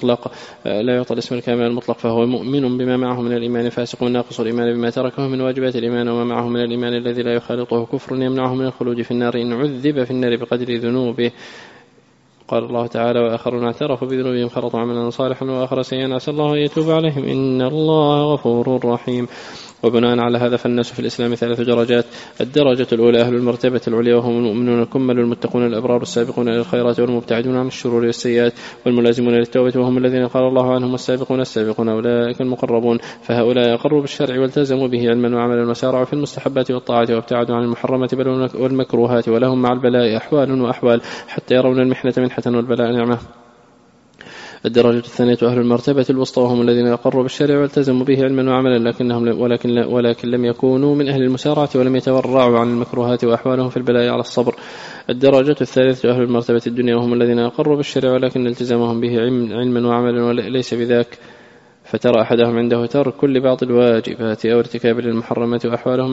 الكامل المطلق فهو مؤمن بما معه من الإيمان، فاسق ناقص الإيمان بما تركه من واجبات الإيمان، وما معه من الإيمان الذي لا يخالطه كفر يمنعه من الخلود في النار إن عذب في النار بقدر ذنوبه. قال الله تعالى: وآخرون اعترفوا بذنوبهم خلطوا عملا صالحا وآخر سيئا عسى الله أن يتوب عليهم إن الله غفور رحيم. وبناء على هذا فالناس في الإسلام 3 درجات: الدرجة الأولى أهل المرتبة العليا وهم المؤمنون الكمل المتقون الأبرار السابقون إلى الخيرات والمبتعدون عن الشرور والسيئات والملازمون للتوبة، وهم الذين قال الله عنهم السابقون أولئك المقربون. فهؤلاء أقروا بالشرع والتزموا به علما وعملا وسارعوا في المستحبات والطاعات وابتعدوا عن المحرمات والمكروهات، ولهم مع البلاء أحوال وأحوال حتى يرون المحنة منحة والبلاء نعمة. الدرجة الثانية أهل المرتبة الوسطى وهم الذين أقروا بالشرع والتزموا به علما وعملا ولكن لم يكونوا من أهل المسارعة ولم يتورعوا عن المكروهات وأحوالهم في البلاء على الصبر. الدرجة الثالثة أهل المرتبة الدنيا وهم الذين أقروا بالشرع ولكن التزامهم به علما وعملا وليس بذاك، فترى أحدهم عنده ترك كل بعض الواجبات أو ارتكاب للمحرمات وأحوالهم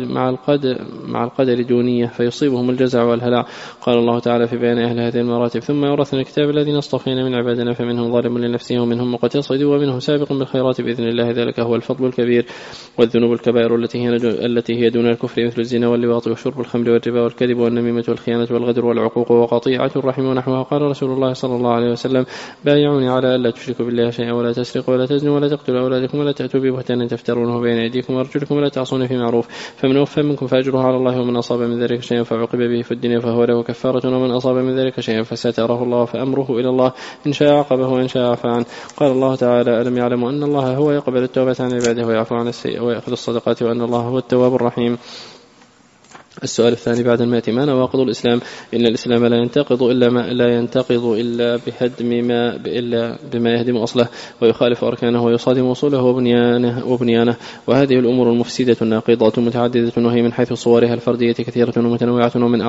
مع القدر دونية فيصيبهم الجزع والهلع. قال الله تعالى في بيان أهل هذه المراتب: ثم يورثنا الكتاب الذين اصطفينا من عبادنا فمنهم ظالم لنفسه ومنهم مقتصد ومنهم سابق بالخيرات بإذن الله ذلك هو الفضل الكبير. والذنوب الكبائر التي هي دون الكفر مثل الزنا واللواط وشرب الخمر والربا والكذب والنميمة والخيانة والغدر والعقوق وقطيعة الرحم ونحوها. قال رسول الله صلى الله عليه وسلم: بايعوني على ألا تشركوا بالله شيئا ولا تسرقوا ولا تزنوا ولا تقتلوا أولادكم ولا تأتوا ببهتان تفترونه بين أيديكم وأرجلكم ولا تعصون في معروف، فمن وفى منكم فأجره على الله، ومن أصاب من ذلك شيئا فعوقب به في الدنيا فهو له كفارة، ومن أصاب من ذلك شيئا فستره الله فأمره إلى الله إن شاء عاقبه وإن شاء عفا عنه. قال الله تعالى: ألم يعلموا أن الله هو يقبل التوبة عن عباده ويعفو عن السيئة ويأخذ الصدقات وأن الله هو التواب الرحيم. السؤال الثاني بعد 100: ما نواقض الإسلام؟ إن الإسلام لا ينتقض إلا بما يهدم أصله ويخالف أركانه ويصادم أصوله وبنيانه، وهذه الأمور المفسدة الناقضة متعددة، وهي من حيث صورها الفردية كثيرة ومتنوعة، ومن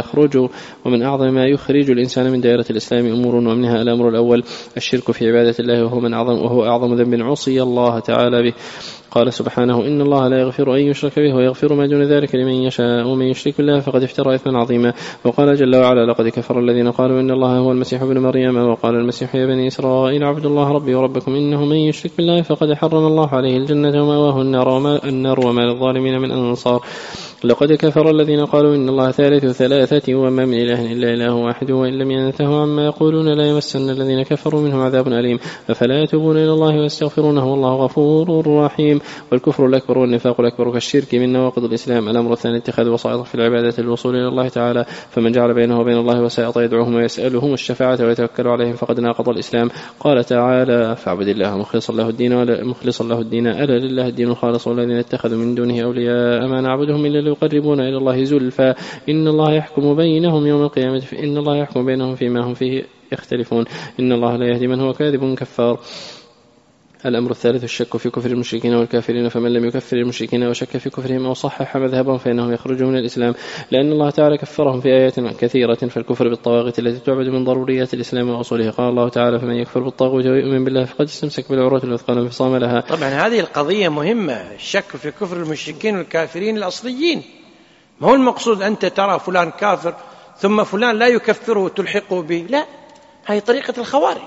أعظم ما يخرج الإنسان من دائرة الإسلام أمور، ومنها الأمر الأول الشرك في عبادة الله، وهو أعظم ذنب عصي الله تعالى به. قال سبحانه: إن الله لا يغفر أن يشرك به ويغفر ما دون ذلك لمن يشاء، ومن يشرك بالله فقد افترى إثما عظيما. وقال جل وعلا: لقد كفر الذين قالوا إن الله هو المسيح ابن مريم، وقال المسيح يا بني إسرائيل اعبدوا الله ربي وربكم إنه من يشرك بالله فقد حرم الله عليه الجنة ومأواه النار وما للظالمين من أنصار. لقد كفر الذين قالوا إن الله ثالث ثلاثة وما من إله إلا إله واحد وإن لم ينتهوا عما يقولون لا يمسن الذين كفروا منهم عذاب أليم أفلا يتوبون إلى الله ويستغفرونه والله غفور رحيم. والكفر الأكبر والنفاق الأكبر كالشرك من نواقض الإسلام. الأمر الثاني اتخاذ وسائط في العبادة للوصول إلى الله تعالى، فمن جعل بينه وبين الله وسائط يدعوهم ويسألهم الشفاعة ويتوكل عليهم فقد ناقض الإسلام. قال تعالى: فاعبد الله مخلصا له الدين ألا لله الدين الخالص، والذين اتخذوا من دونه أولياء ما نعبدهم إلا ليقربونا إلى الله زلفى إن الله يحكم بينهم يوم القيامة إن الله يحكم بينهم فيما هم فيه يختلفون إن الله لا يهدي من هو كاذب كفار. الأمر الثالث الشك في كفر المشركين والكافرين، فمن لم يكفر المشركين وشك في كفرهم أو صحح مذهبهم فإنهم يخرجون من الإسلام، لأن الله تعالى كفرهم في آيات كثيرة. فالكفر بالطواغيت التي تعبد من ضروريات الإسلام وأصوله. قال الله تعالى: فمن يكفر بالطاغوت ويؤمن بالله فقد استمسك بالعروة الوثقى لا انفصام لها. طبعا هذه القضية مهمة، الشك في كفر المشركين والكافرين الأصليين، ما هو المقصود أنت ترى فلان كافر ثم فلان لا يكفره تلحقه به، لا، هذه طريقة الخوارج،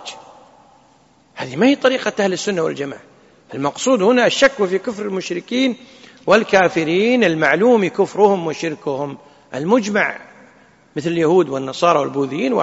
هذه ما هي طريقة أهل السنة والجماعة. المقصود هنا الشك في كفر المشركين والكافرين المعلوم كفرهم وشركهم المجمع، مثل اليهود والنصارى والبوذيين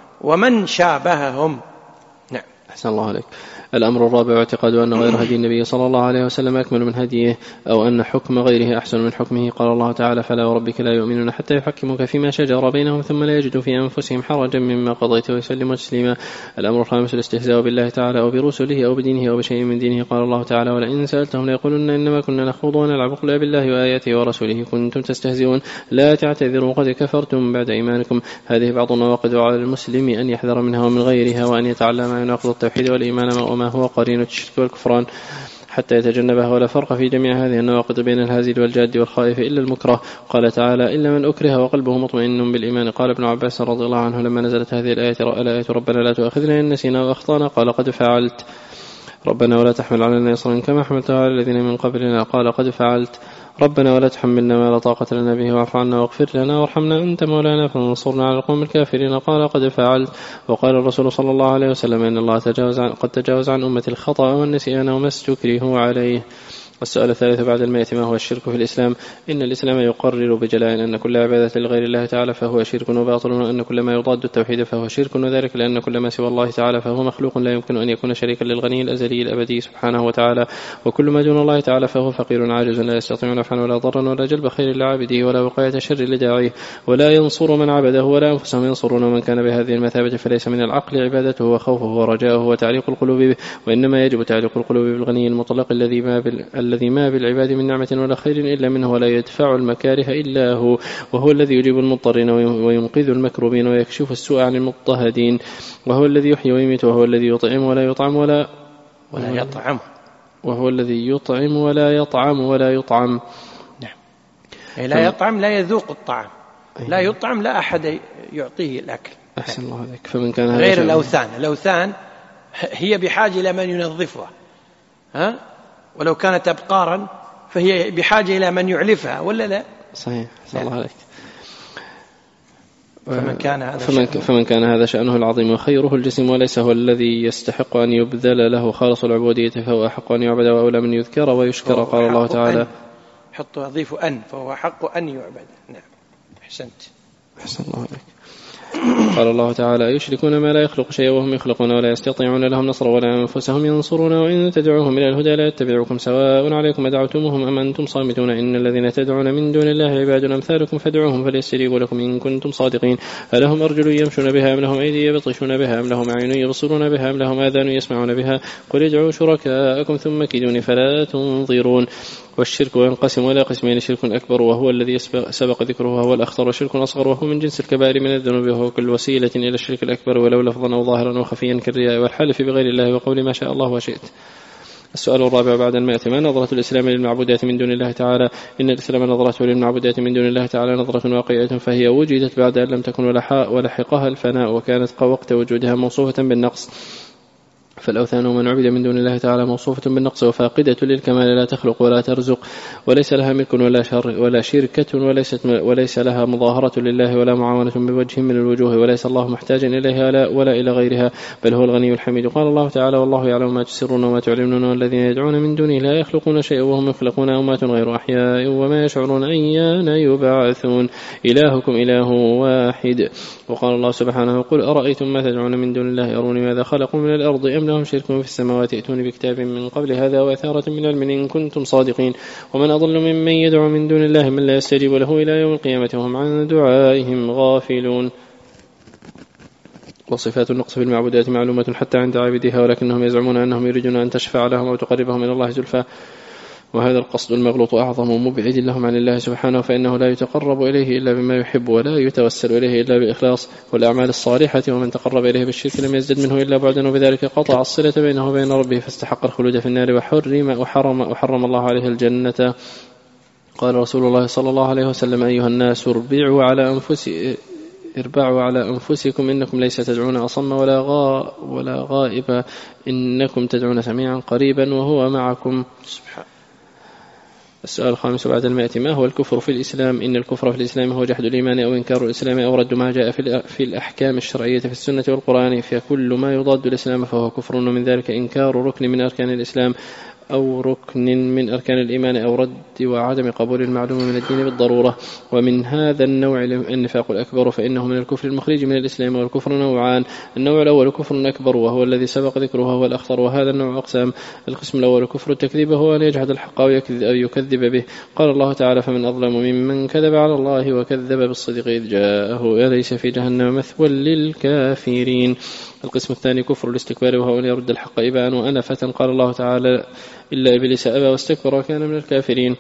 ومن شابههم. نعم. أحسن الله عليك. الأمر الرابع اعتقاد أن غير هدي النبي صلى الله عليه وسلم أكمل من هديه، أو أن حكم غيره أحسن من حكمه. قال الله تعالى: فلا وربك لا يؤمنون حتى يحكموك فيما شجر بينهم ثم لا يجدوا في أنفسهم حرجا مما قضيت ويسلموا تسليما. الأمر الخامس الاستهزاء بالله تعالى أو برسله أو بدينه أو بشيء من دينه. قال الله تعالى: ولئن سألتهم ليقولن إنما كنا نخوض ونلعب قل بالله وآياته ورسوله كنتم تستهزئون لا تعتذروا قد كفرتم بعد إيمانكم. هذه بعض النواقض على المسلم أن يحذر منها ومن غيرها، وأن يتعلم ما يناقض التوحيد والإيمان وما هو قرين الشرك والكفران حتى يتجنبها. ولا فرق في جميع هذه النواقض بين الهازل والجاد والخائف إلا المكره. قال تعالى: إلا من أكره وقلبه مطمئن بالإيمان. قال ابن عباس رضي الله عنه لما نزلت هذه الآية: ربنا لا تؤاخذنا إن نسينا وأخطأنا، قال: قد فعلت. ربنا ولا تحمل علينا إصرا كما حملته على الذين من قبلنا، قال: قد فعلت. ربنا ولا تحملنا ما لا طاقة لنا به واعف عنا واغفر لنا وارحمنا أنت مولانا فانصرنا على القوم الكافرين، قال: قد فعلت. وقال الرسول صلى الله عليه وسلم: إن الله قد تجاوز عن أمة الخطأ والنسيان وما استكرهوا عليه. والسؤال الثالث بعد المئة: ما هو الشرك في الإسلام؟ إن الإسلام يقرر بجلاء أن كل عبادة لغير الله تعالى فهو شرك وباطل، وأن كل ما يضاد التوحيد فهو شرك، وذلك لأن كل ما سوى الله تعالى فهو مخلوق لا يمكن أن يكون شريكا للغني الأزلي الأبدي سبحانه وتعالى، وكل ما دون الله تعالى فهو فقير عاجز لا يستطيع نفعا ولا ضرا ولا جلب خير لعابده ولا وقاية شر لداعيه، ولا ينصر من عبده ولا أنفسهم ينصرون. ومن كان بهذه المثابة فليس من العقل عبادته وخوفه ورجاؤه وتعليق القلوب به، وإنما يجب تعليق القلوب بالغني المطلق الذي ما بالعباد من نعمة ولا خير إلا منه ولا يدفع المكاره إلا هو، وهو الذي يجيب المضطرين وينقذ المكروبين ويكشف السوء عن المضطهدين، وهو الذي يحيي ويميت، وهو الذي يطعم ولا يطعم ولا يطعم، وهو الذي يطعم ولا يطعم ولا يطعم. نعم. لا يطعم لا يذوق الطعام، لا يطعم لا أحد يعطيه الأكل. أحسن الله عليك. فمن كان غير الأوثان هي بحاجة إلى من ينظفها، ولو كانت أبقارا فهي بحاجة إلى من يعلفها، ولا لا؟ صحيح. أحسن الله عليك. فمن كان هذا شأنه العظيم وخيره الجسم وليس هو الذي يستحق أن يبذل له خالص العبودية فهو أحق أن يعبد وأولى من يذكر ويشكر. قال الله تعالى: حط أضيف أن، فهو حق أن يعبد. نعم. أحسنت. أحسن الله عليك. قال الله تعالى: يشركون ما لا يخلق شيئا وهم يخلقون ولا يستطيعون لهم نصرا ولا أنفسهم ينصرون وإن تدعوهم إلى الهدى لا يتبعوكم سواء عليكم أدعوتموهم أم أنتم صامتون إن الذين تدعون من دون الله عباد أمثالكم فادعوهم فليستجيبوا لكم إن كنتم صادقين. ألهم أرجل يمشون بها أم لهم أيدي يبطشون بها أم لهم أعين يبصرون بها أم لهم آذان يسمعون بها قل ادعوا شركاءكم ثم كيدوني فلا تنظرون. والشرك ينقسم إلى قسمين: شرك أكبر وهو الذي سبق ذكره وهو الأخطر، وشرك أصغر وهو من جنس الكبائر من الذنوب وهو كل وسيلة إلى الشرك الأكبر ولو لفظا أو ظاهرا وخفيا كالرياء والحلف بغير الله وقول ما شاء الله وشئت. السؤال الرابع بعد المئة: ما نظرة الإسلام للمعبودات من دون الله تعالى؟ إن الإسلام نظرته للمعبودات من دون الله تعالى نظرة واقعية، فهي وجدت بعد أن لم تكن ولحقها الفناء، وكانت وقت وجودها موصوفة بالنقص. فالأوثان ومن عبد من دون الله تعالى موصوفة بالنقص وفاقدة للكمال، لا تخلق ولا ترزق وليس لها ملك ولا شركة وليس لها مظاهرة لله ولا معاونة بوجه من الوجوه، وليس الله محتاجا إليها ولا إلى غيرها بل هو الغني الحميد. قال الله تعالى: والله يعلم ما تسرون وما تعلنون والذين يدعون من دونه لا يخلقون شيئا وهم يخلقون أموات غير أحياء وما يشعرون أيان يبعثون إلهكم إله واحد. وقال الله سبحانه: قل أرأيتم ما تدعون من دون الله أروني ماذا خلقوا من الأرض أم لهم شرك في السماوات ائتوني بكتاب من قبل هذا وأثارة من علم إن كنتم صادقين. ومن أضل ممن يدعو من دون الله من لا يستجيب له إلى يوم القيامة وهم عن دعائهم غافلون. وصفات النقص في المعبودات معلومة حتى عند عابدها، ولكنهم يزعمون أنهم يريدون أن تشفع لهم أو تقربهم إلى الله زلفى، وهذا القصد المغلوط أعظم مبعد لهم عن الله سبحانه، فإنه لا يتقرب إليه إلا بما يحب ولا يتوسل إليه إلا بإخلاص والأعمال الصالحة، ومن تقرب إليه بالشرك لم يزدد منه إلا بعدا، وبذلك قطع الصلة بينه وبين ربه فاستحق الخلود في النار وحرم الله عليه الجنة. قال رسول الله صلى الله عليه وسلم: أيها الناس اربعوا على أنفسكم إنكم ليس تدعون أصم ولا غائب إنكم تدعون سميعا قريبا وهو معكم. السؤال 5 بعد 100 ما هو الكفر في الإسلام؟ إن الكفر في الإسلام هو جحد الإيمان أو إنكار الإسلام أو رد ما جاء في الأحكام الشرعية في السنة والقرآن، فكل ما يضاد الإسلام فهو كفر، ومن ذلك إنكار ركن من أركان الإسلام أو ركن من أركان الإيمان أو رد وعدم قبول المعلوم من الدين بالضرورة. ومن هذا النوع النفاق الأكبر، فإنه من الكفر المخرج من الإسلام. والكفر نوعان: النوع الأول كفر أكبر وهو الذي سبق ذكره وهو الأخطر، وهذا النوع أقسام: القسم الأول كفر التكذيب، هو أن يجحد الحق أو يكذب به. قال الله تعالى: فمن أظلم ممن كذب على الله وكذب بالصدق إذ جاءه أليس في جهنم مثوى للكافرين. القسم الثاني كفر الاستكبار، وهو أن يرد الحق إباء وأنفة. قال الله تعالى: إلا إبليس أبى واستكبر وكان من الكافرين.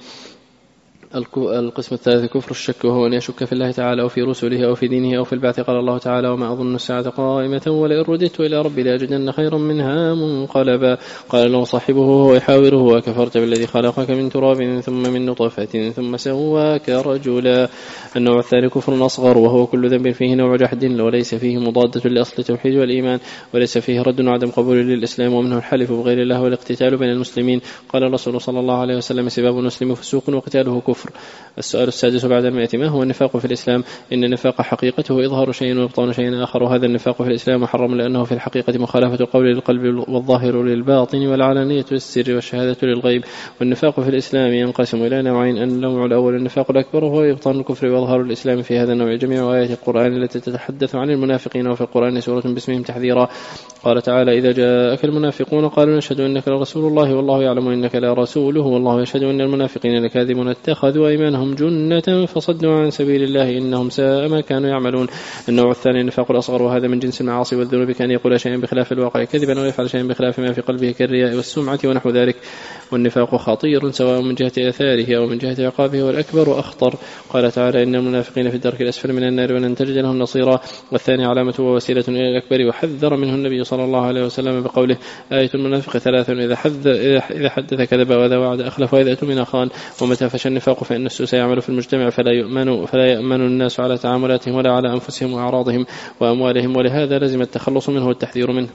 القسم الثالث كفر الشك، وهو أن يشك في الله تعالى أو في رسله أو في دينه أو في البعث. قال الله تعالى: وما أظن الساعة قائمة ولئن رددت إلى ربي لأجدن خيرا منها منقلبا. قال له صاحبه وهو يحاوره: وكفرت بالذي خلقك من تراب ثم من نطفة ثم سواك رجلا. النوع الثاني كفر أصغر، وهو كل ذنب فيه نوع جحد وليس فيه مضادة لأصل التوحيد والإيمان، وليس فيه رد وعدم قبول للإسلام، ومنه الحلف بغير الله والاقتتال بين المسلمين. قال الرسول صلى الله عليه وسلم: سباب المسلم فسوق وقتاله كفر. السؤال 6 بعد 100 ما هو النفاق في الإسلام؟ إن النفاق حقيقته إظهار شيء وإبطان شيء آخر، وهذا النفاق في الإسلام محرم، لأنه في الحقيقة مخالفة القول للقلب والظاهر للباطن والعلانية للسر والشهادة للغيب. والنفاق في الإسلام ينقسم إلى نوعين: النوع الأول النفاق الأكبر، وهو إبطان الكفر وإظهار الإسلام. في هذا النوع جميع آيات القرآن التي تتحدث عن المنافقين، وفي القرآن سورة باسمهم تحذيرا. قال تعالى: إذا جاءك المنافقون قالوا نشهد إنك لرسول الله والله يعلم إنك لرسوله والله يشهد إن المنافقين لكاذبون اتخذوا أيمانهم جنة فصدوا عن سبيل الله إنهم ساء ما كانوا يعملون. النوع الثاني النفاق الأصغر، وهذا من جنس المعاصي والذنوب، كان يقول شيئا بخلاف الواقع كذبا ويفعل شيئا بخلاف ما في قلبه كالرياء والسمعة ونحو ذلك. والنفاق خطير سواء من جهة آثاره أو من جهة عقابه، والأكبر وأخطر. قال تعالى: إن المنافقين في الدرك الأسفل من النار ولن تجد لهم نصيرا. والثاني علامة ووسيلة إلى الأكبر، وحذر منه النبي صلى الله عليه وسلم بقوله: آية المنافق 3: إذا حدث كذب وإذا وعد أخلف وإذا اؤتمن خان. ومتى فشى النفاق فإن السوء يعمل في المجتمع فلا يؤمن الناس على تعاملاتهم ولا على أنفسهم وأعراضهم وأموالهم، ولهذا لازم التخلص منه والتحذير منه.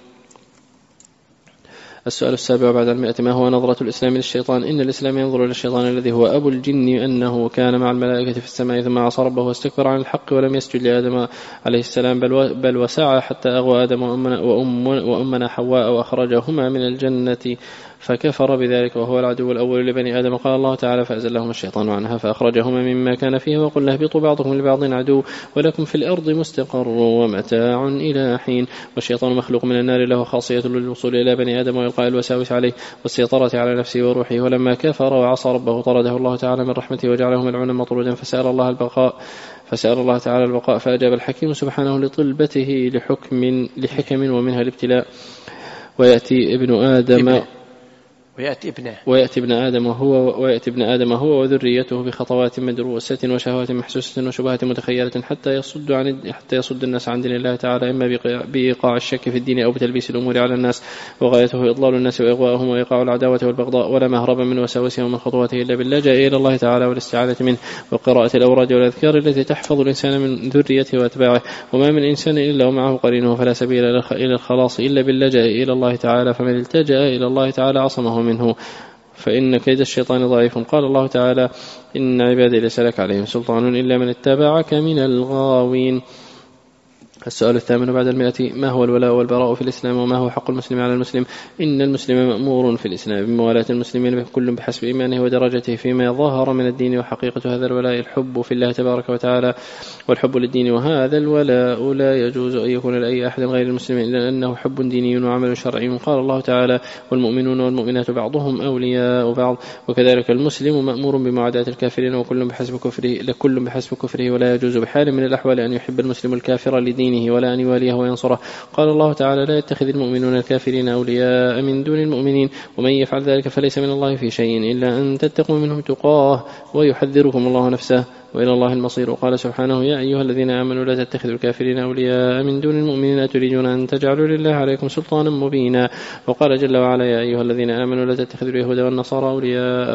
السؤال 7 بعد 100 ما هو نظرة الإسلام للشيطان؟ إن الإسلام ينظر إلى الشيطان الذي هو أبو الجن أنه كان مع الملائكة في السماء ثم عصى ربه واستكبر عن الحق ولم يسجد لآدم عليه السلام، بل وسعى حتى أغوى آدم وأمنا حواء وأخرجهما من الجنة فكفر بذلك، وهو العدو الأول لبني آدم. قال الله تعالى: فأزلهم الشيطان عنها فأخرجهما مما كان فيه وقلنا اهبطوا بعضكم لبعض عدو ولكم في الأرض مستقر ومتاع إلى حين. والشيطان مخلوق من النار له خاصية للوصول إلى بني آدم وإلقاء الوساوس عليه والسيطرة على نفسه وروحه. ولما كفر وعصى ربه طرده الله تعالى من رحمته وجعله ملعونا مطرودا، فسأل الله تعالى البقاء، فأجاب الحكيم سبحانه لطلبته لحكم ومنها الابتلاء. ويأتي ابن آدم هو وذريته بخطوات مدروسة وشهوات محسوسة وشبهات متخيلة حتى يصد الناس عن دين الله تعالى، إما بإيقاع الشك في الدين أو بتلبيس الأمور على الناس، وغايته إضلال الناس وإغواءهم وإيقاع العداوة والبغضاء. ولا مهرب من وساوسه ومن خطواته إلا باللجأ إلى الله تعالى والاستعاذة منه وقراءة الأوراد والأذكار التي تحفظ الإنسان من ذريته وأتباعه. وما من إنسان إلا ومعه قرينه، فلا سبيل إلى الخلاص إلا باللجأ إلى الله تعالى، فمن التجأ إلى الله تعالى عصمه منه، فإن كيد الشيطان ضعيف. قال الله تعالى: إن عبادي ليس لك عليهم سلطان إلا من اتبعك من الغاوين. السؤال 8 بعد 100 ما هو الولاء والبراء في الإسلام؟ وما هو حق المسلم على المسلم؟ إن المسلم مأمور في الإسلام بموالاة المسلمين كل بحسب إيمانه ودرجته فيما ظهر من الدين. وحقيقة هذا الولاء الحب في الله تبارك وتعالى والحب للدين، وهذا الولاء لا يجوز أن يكون لأي أحد غير المسلم إلا أنه حب ديني وعمل شرعي. قال الله تعالى: والمؤمنون والمؤمنات بعضهم أولياء بعض. وكذلك المسلم مأمور بمعاداة الكافرين وكل بحسب كفره، ولا يجوز بحال من الأحوال أن يحب المسلم الكافر لدينه ولا أن يواليه وينصره. قال الله تعالى: لا يتخذ المؤمنون الكافرين أولياء من دون المؤمنين، ومن يفعل ذلك فليس من الله في شيء إلا أن تتقوا منهم تقاه ويحذركم الله نفسه. وإلى الله المصير. وقال سبحانه: يا أيها الذين آمنوا لا تتخذوا الكافرين أولياء من دون المؤمنين أتريدون أن تجعلوا لله عليكم سلطانا مبينا. وقال جل وعلا: يا أيها الذين آمنوا لا تتخذوا اليهود والنصارى أولياء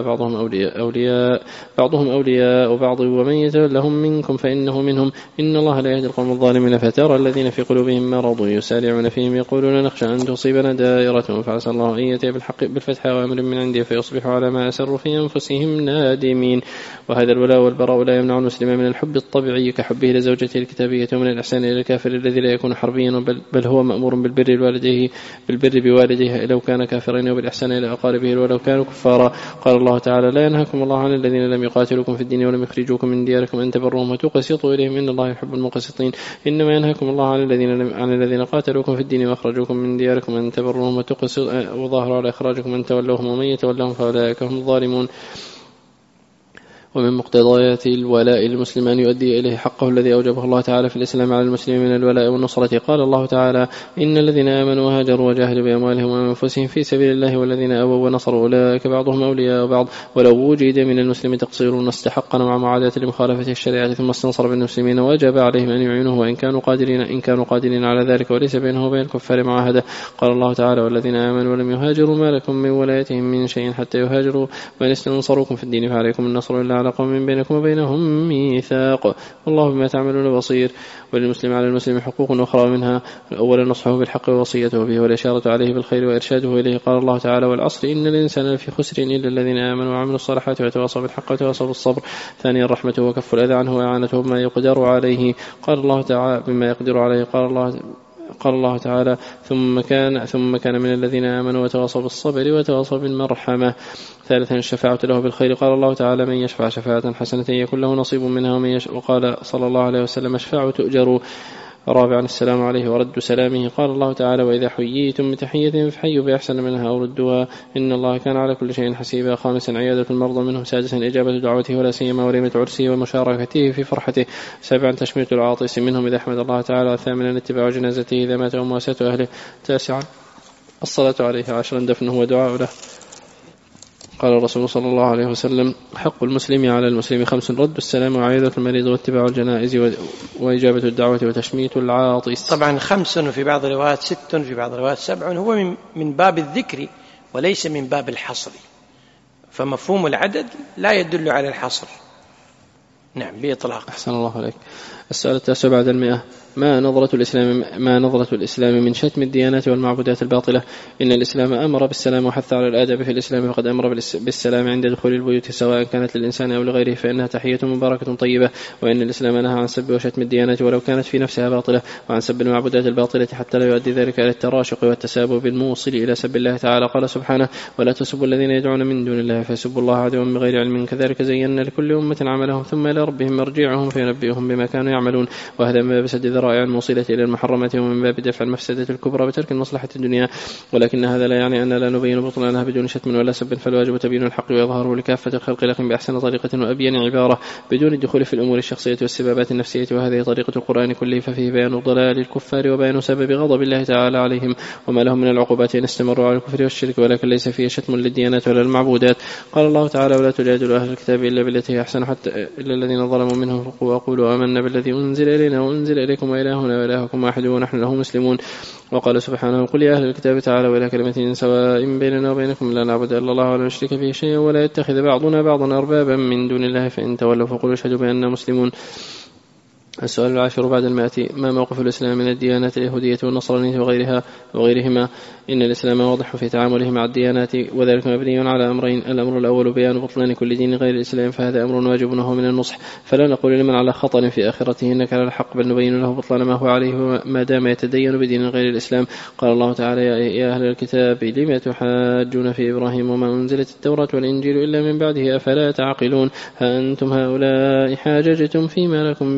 بعضهم أولياء بعض ومن يتولهم منكم فإنه منهم إن الله لا يهدي القوم الظالمين. فترى الذين في قلوبهم مرض يسارعون فيهم يقولون نخشى أن تصيبنا دائرة فعسى الله أن يأتي بالفتح وأمر من عنده فيصبحوا على ما أسروا في أنفسهم نادمين. وهذا الولاء والبراء لا يمنع المسلم من الحب الطبيعي كحبه لزوجته الكتابية ومن الإحسان إلى الكافر الذي لا يكون حربيا بل هو مأمور بالبر بوالديه لو كان كافرين وبالإحسان إلى أقاربه ولو كانوا كفارا. قال الله تعالى: لا ينهاكم الله عن الذين لم يقاتلوكم في الدين ولم يخرجوكم من دياركم أن تبروهم وتقسطوا إليهم إن الله يحب المقسطين. إنما ينهاكم الله عن الذين قاتلوكم في الدين وأخرجوكم من دياركم أن تبروهم وتقسطوا وظاهروا على إخراجكم أن تولوهم ومن يتولهم فأولئك هم الظالمون. ومن مقتضيات الولاء للمسلم أن يؤدي إليه حقه الذي أوجبه الله تعالى في الإسلام على المسلم من الولاء والنصرة. قال الله تعالى: إن الذين آمنوا وهاجروا وجاهدوا بأموالهم وأنفسهم في سبيل الله والذين أووا ونصروا أولئك بعضهم أولياء بعض ولو وجد من المسلم تقصير استحق نوع معاداة لمخالفة الشريعة ثم استنصر بالمسلمين وجب عليهم أن يعينوه وإن كانوا قادرين على ذلك وليس بينه وبين الكفار معاهدة. قال الله تعالى: والذين آمنوا ولم يهاجروا ما لكم من ولايتهم من شيء حتى يهاجروا وإن استنصروكم في الدين فعليكم النصر إلا على قوم بينكم وبينهم ميثاق والله بما تعملون بصير. وللمسلم على المسلم حقوق أخرى منها الأول نصحه بالحق ووصيته به والإشارة عليه بالخير وإرشاده إليه. قال الله تعالى: والعصر إن الإنسان لفي خسر إلا الذين آمنوا وعملوا الصالحات وتواصوا بالحق وتواصوا بالصبر. ثانيا رحمته وكف الأذى عنه وإعانته بما يقدر عليه. قال الله تعالى: بما يقدر عليه. قال الله تعالى: ثم كان من الذين آمنوا وتواصوا بالصبر وتواصوا بالمرحمة. ثالثا الشفاعة له بالخير. قال الله تعالى: من يشفع شفاعة حسنة يكون له نصيب منها وقال صلى الله عليه وسلم: اشفعوا تؤجروا. رابعا السلام عليه ورد سلامه. قال الله تعالى: وإذا حييتم بتحية فحيوا بأحسن منها أو ردوها إن الله كان على كل شيء حسيبا. خامسا عيادة المرضى منهم. سادسا إجابة دعوته ولا سيما وليمة عرسه ومشاركته في فرحته. سابعا تشميت العاطس منهم إذا أحمد الله تعالى. ثامنا اتباع جنازته إذا مات ومواساة أهله. تاسعا الصلاة عليه. عاشرا دفنه ودعاء له. قال الرسول صلى الله عليه وسلم: حق المسلم على المسلم 5: رد السلام وعيادة المريض واتباع الجنائز وإجابة الدعوة وتشميت العاطس. طبعا 5 وفي بعض الروايات 6 في بعض الروايات 7 هو من باب الذكر وليس من باب الحصر، فمفهوم العدد لا يدل على الحصر. نعم بإطلاق. أحسن الله عليك. السؤال 9 بعد 100: ما نظرة الإسلام من شتم الديانات والمعبودات الباطلة؟ إن الإسلام أمر بالسلام وحث على الآداب في الإسلام، فقد أمر بالسلام عند دخول البيوت سواء كانت للإنسان أو لغيره فإنها تحية مباركة طيبة. وإن الإسلام نهى عن سب وشتم الديانات ولو كانت في نفسها باطلة، وعن سب المعبودات الباطلة حتى لا يؤدي ذلك إلى التراشق والتسابب الموصل إلى سب الله تعالى. قال سبحانه: ولا تسبوا الذين يدعون من دون الله فيسبوا الله عدوا بغير علم كذلك زينا لكل أمة عملهم ثم إلى ربهم مرجعهم فينبئهم بما كانوا يعملون. وهذا من باب سد ذرائع الموصلة إلى المحرمات ومن باب دفع المفسدة الكبرى بترك المصلحة الدنيا. ولكن هذا لا يعني أن لا نبين بطلانها بدون شتم ولا سب، فالواجب تبين الحق وإظهاره لكافة الخلق لكن بأحسن طريقة وأبين عبارة بدون الدخول في الأمور الشخصية والسبابات النفسية، وهذه طريقة القرآن كله، ففيه بيان ضلال الكفار وبيان سبب غضب الله تعالى عليهم وما لهم من العقوبات إن استمروا على الكفر والشرك، ولكن ليس فيه شتم للديانات ولا المعبودات. قال الله تعالى: ولا تجادلوا أهل الكتاب إلا بالتي أحسن حتى إلا الذين ظلموا منهم وقولوا آمنا بالذي أنزل إلينا وأنزل إليكم وإلهنا وإلهكم واحد ونحن له مسلمون. وقال سبحانه: قل يا أهل الكتاب تعالوا إلى كلمة سواء بيننا وبينكم لا نعبد إلا الله ولا نشرك به شيئا ولا يتخذ بعضنا بعضا أربابا من دون الله فإن تولوا فقولوا اشهدوا بأننا مسلمون. السؤال 10 بعد 100: ما موقف الإسلام من الديانات اليهودية والنصرانية وغيرهما؟ إن الإسلام واضح في تعامله مع الديانات، وذلك مبني على أمرين: الأمر الأول بيان بطلان كل دين غير الإسلام، فهذا أمر واجب وهو من النصح، فلا نقول لمن على خطأ في آخرته إنك على الحق، بل نبين له بطلان ما هو عليه ما دام يتدين بدين غير الإسلام. قال الله تعالى: يا أهل الكتاب لم تحاجون في إبراهيم وما أنزلت التوراة والإنجيل إلا من بعده أفلا تعقلون؟ ها أنتم هؤلاء حاججتم فيما لكم به علم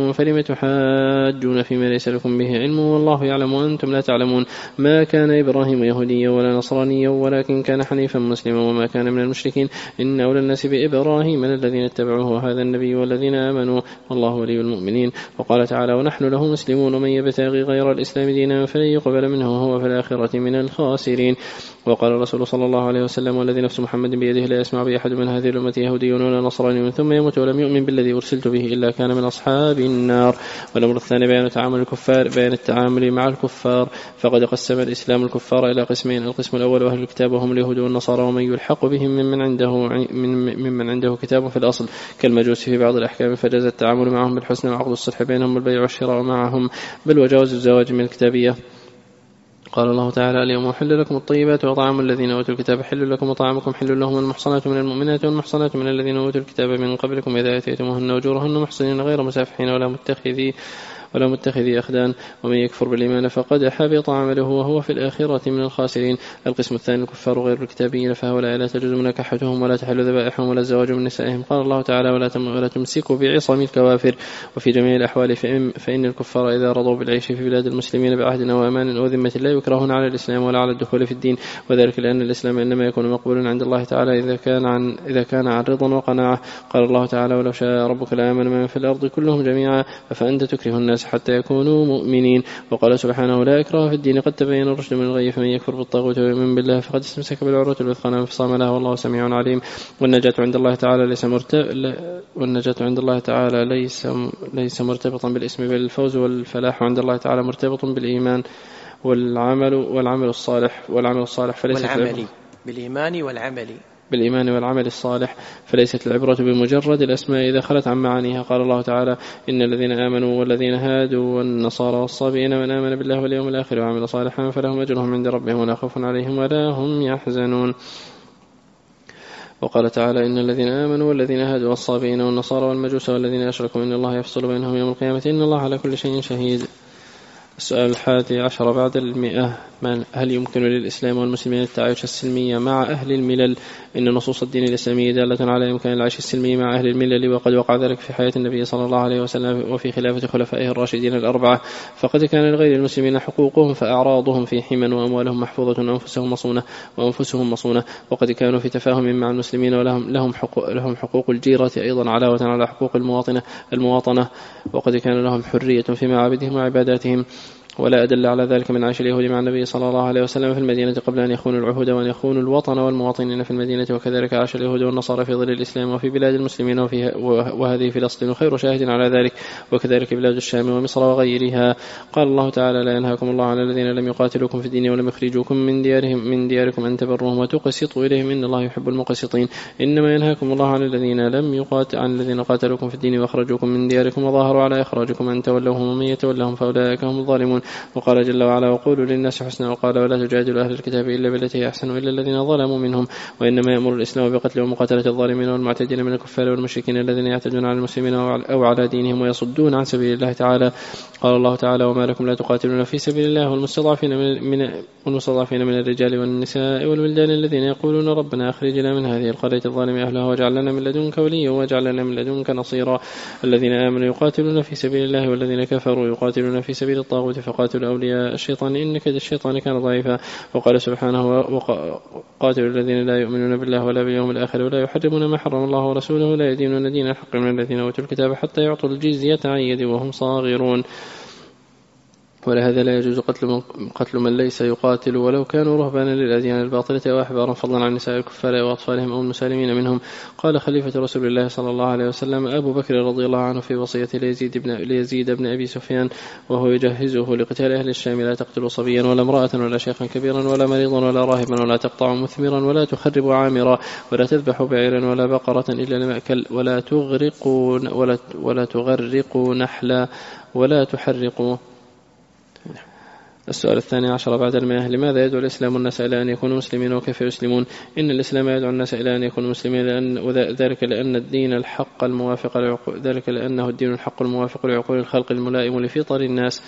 تعلمون فلم تحاجون فيما ليس لكم به علم والله يعلم وأنتم لا تعلمون ما كان إبراهيم يهوديا ولا نصرانيا ولكن كان حنيفا مسلما وما كان من المشركين إن أولى الناس بإبراهيم الذين اتبعوه وهذا النبي والذين آمنوا والله ولي المؤمنين. وقال تعالى ونحن له مسلمون ومن يبتغي غير الإسلام دينا فلن يقبل منه وهو في الآخرة من الخاسرين. وقال الرسول صلى الله عليه وسلم والذي نفس محمد بيده لا يسمع بي أحد من هذه الأمة يهودي ولا نصراني ثم يموت ولم يؤمن بالذي أرسلت به إلا كان من أصحاب النار. والأمر الثاني بيان التعامل مع الكفار فقد قسم الإسلام الكفار إلى قسمين القسم الأول أهل الكتاب وهم اليهود والنصارى ومن يلحق بهم ممن عنده كتاب في الأصل كالمجوس في بعض الأحكام فجاز التعامل معهم بالحسنى وعقد الصلح بينهم والبيع والشراء معهم بل وجاوز الزواج من الكتابية. قال الله تعالى اليوم أحل لكم الطيبات وطعام الذين أوتوا الكتاب حل لكم وطعامكم حل لهم المحصنات من المؤمنات والمحصنات من الذين أوتوا الكتاب من قبلكم إذا أتيتموهن أجورهن محصنين غير مسافحين ولا متخذي أخدان ومن يكفر بالإيمان فقد حبط عمله وهو في الآخرة من الخاسرين. القسم الثاني الكفار غير الكتابيين فهؤلاء لا تجوز مناكحتهم ولا تحل ذبائحهم ولا الزواج من نسائهم. قال الله تعالى ولا تمسكوا بعصم الكوافر. وفي جميع الأحوال فإن الكفار إذا رضوا بالعيش في بلاد المسلمين بعهد وأمان وذمة لا يكرهون على الإسلام ولا على الدخول في الدين وذلك لأن الإسلام إنما يكون مقبولا عند الله تعالى إذا كان عن رضا وقناعة. قال الله تعالى ولو شاء ربك لآمن من في الأرض كلهم جميعا أفأنت تكره الناس حتى يكونوا مؤمنين. وقال سبحانه لا إكراه في الدين قد تبين الرشد من الغي فمن يكفر بالطاغوت ويؤمن بالله فقد استمسك بالعروة الوثقى لا انفصام لها والله سميع عليم. والنجاة عند الله تعالى ليس مرتبطا بالاسم بل الفوز والفلاح عند الله تعالى مرتبط بالإيمان والعمل الصالح فليست بالإيمان والعمل الصالح فليست العبرة بمجرد الأسماء إذا خلت عن معانيها. قال الله تعالى إن الذين آمنوا والذين هادوا والنصارى والصابئين من آمن بالله واليوم الآخر وعمل صالحا فلهم أجرهم عند ربهم ولا خوف عليهم ولا هم يحزنون. وقال تعالى إن الذين آمنوا والذين هادوا والصابئين والنصارى والمجوس والذين أشركوا إن الله يفصل بينهم يوم القيامة إن الله على كل شيء شهيد. السؤال 11 بعد 100 هل يمكن للإسلام والمسلمين التعايش السلمي مع أهل الملل؟ إن نصوص الدين الإسلامي دالة على إمكان العيش السلمي مع أهل الملل وقد وقع ذلك في حياة النبي صلى الله عليه وسلم وفي خلافة خلفائه الراشدين الأربعة فقد كان لغير المسلمين حقوقهم فأعراضهم في حمى وأموالهم محفوظة وأنفسهم مصونة وقد كانوا في تفاهم مع المسلمين ولهم حقوق الجيرة أيضا علاوة على حقوق المواطنة وقد كان لهم حرية في معابدهم وعباداتهم. ولا أدل على ذلك من عيش اليهود مع النبي صلى الله عليه وسلم في المدينة قبل أن يخونوا العهود وأن يخونوا الوطن والمواطنين في المدينة وكذلك عاش اليهود والنصارى في ظل الإسلام وفي بلاد المسلمين وهذه فلسطين خير شاهد على ذلك وكذلك بلاد الشام ومصر وغيرها. قال الله تعالى لا ينهاكم الله عن الذين لم يقاتلوكم في الدين ولم يخرجوكم من دياركم أن تبروهم وتقسطوا إليهم إن الله يحب المقسطين إنما ينهاكم الله عن الذين قاتلوكم في الدين وأخرجوكم من دياركم وظاهروا على إخراجكم أن تولوهم ومن يتولهم فأولئك هم الظالمون. وقال جل وعلا وقولوا للناس حسنا وقال ولا تجادلوا أهل الكتاب إلا بالتي أحسن إلا الذين ظلموا منهم وإنما يأمر الإسلام بقتل ومقاتلة الظالمين والمعتدين من الكفار والمشركين الذين يعتدون على المسلمين أو على دينهم ويصدون عن سبيل الله تعالى. قال الله تعالى وما لكم لا تقاتلون في سبيل الله والمستضعفين من الرجال والنساء والولدان الذين يقولون ربنا أخرجنا من هذه القرية الظالم أهلها واجعل لنا من لدنك وليا واجعل لنا من لدنك نصيرا. الذين آمنوا يقاتلون في سبيل الله والذين كفروا يقاتلون في سبيل الطاغوت فقاتلوا أولياء الشيطان إن كيد الشيطان كان ضعيفا. وقال سبحانه وقاتلوا الذين لا يؤمنون بالله ولا باليوم الآخر ولا يحرمون ما حرم الله ورسوله لا يدينون دين الحق من الذين أوتوا الكتاب حتى يعطوا الجزية عن يد وهم صاغرون. ولهذا لا يجوز قتل من ليس يقاتل ولو كانوا رهبانا للأديان الباطلة وأحبارا فضلا عن نساء الكفار وأطفالهم أو المسالمين منهم. قال خليفة رسول الله صلى الله عليه وسلم أبو بكر رضي الله عنه في وصية ليزيد بن أبي سفيان وهو يجهزه لقتال أهل الشام لا تقتلوا صبيا ولا امرأة ولا شيخا كبيرا ولا مريضا ولا راهبا ولا تقطعوا مثمرا ولا تخربوا عامرا ولا تذبحوا بعيرا ولا بقرة إلا لمأكل ولا تغرقوا نحلا ولا تحرقوا. السؤال 12 بعد 100 لماذا يدعو الإسلام الناس إلى أن يكونوا مسلمين وكيف يسلمون؟ إن الإسلام يدعو الناس إلى أن يكونوا مسلمين ذلك لأنه الدين الحق الموافق لعقول الخلق الملائم لفطر الناس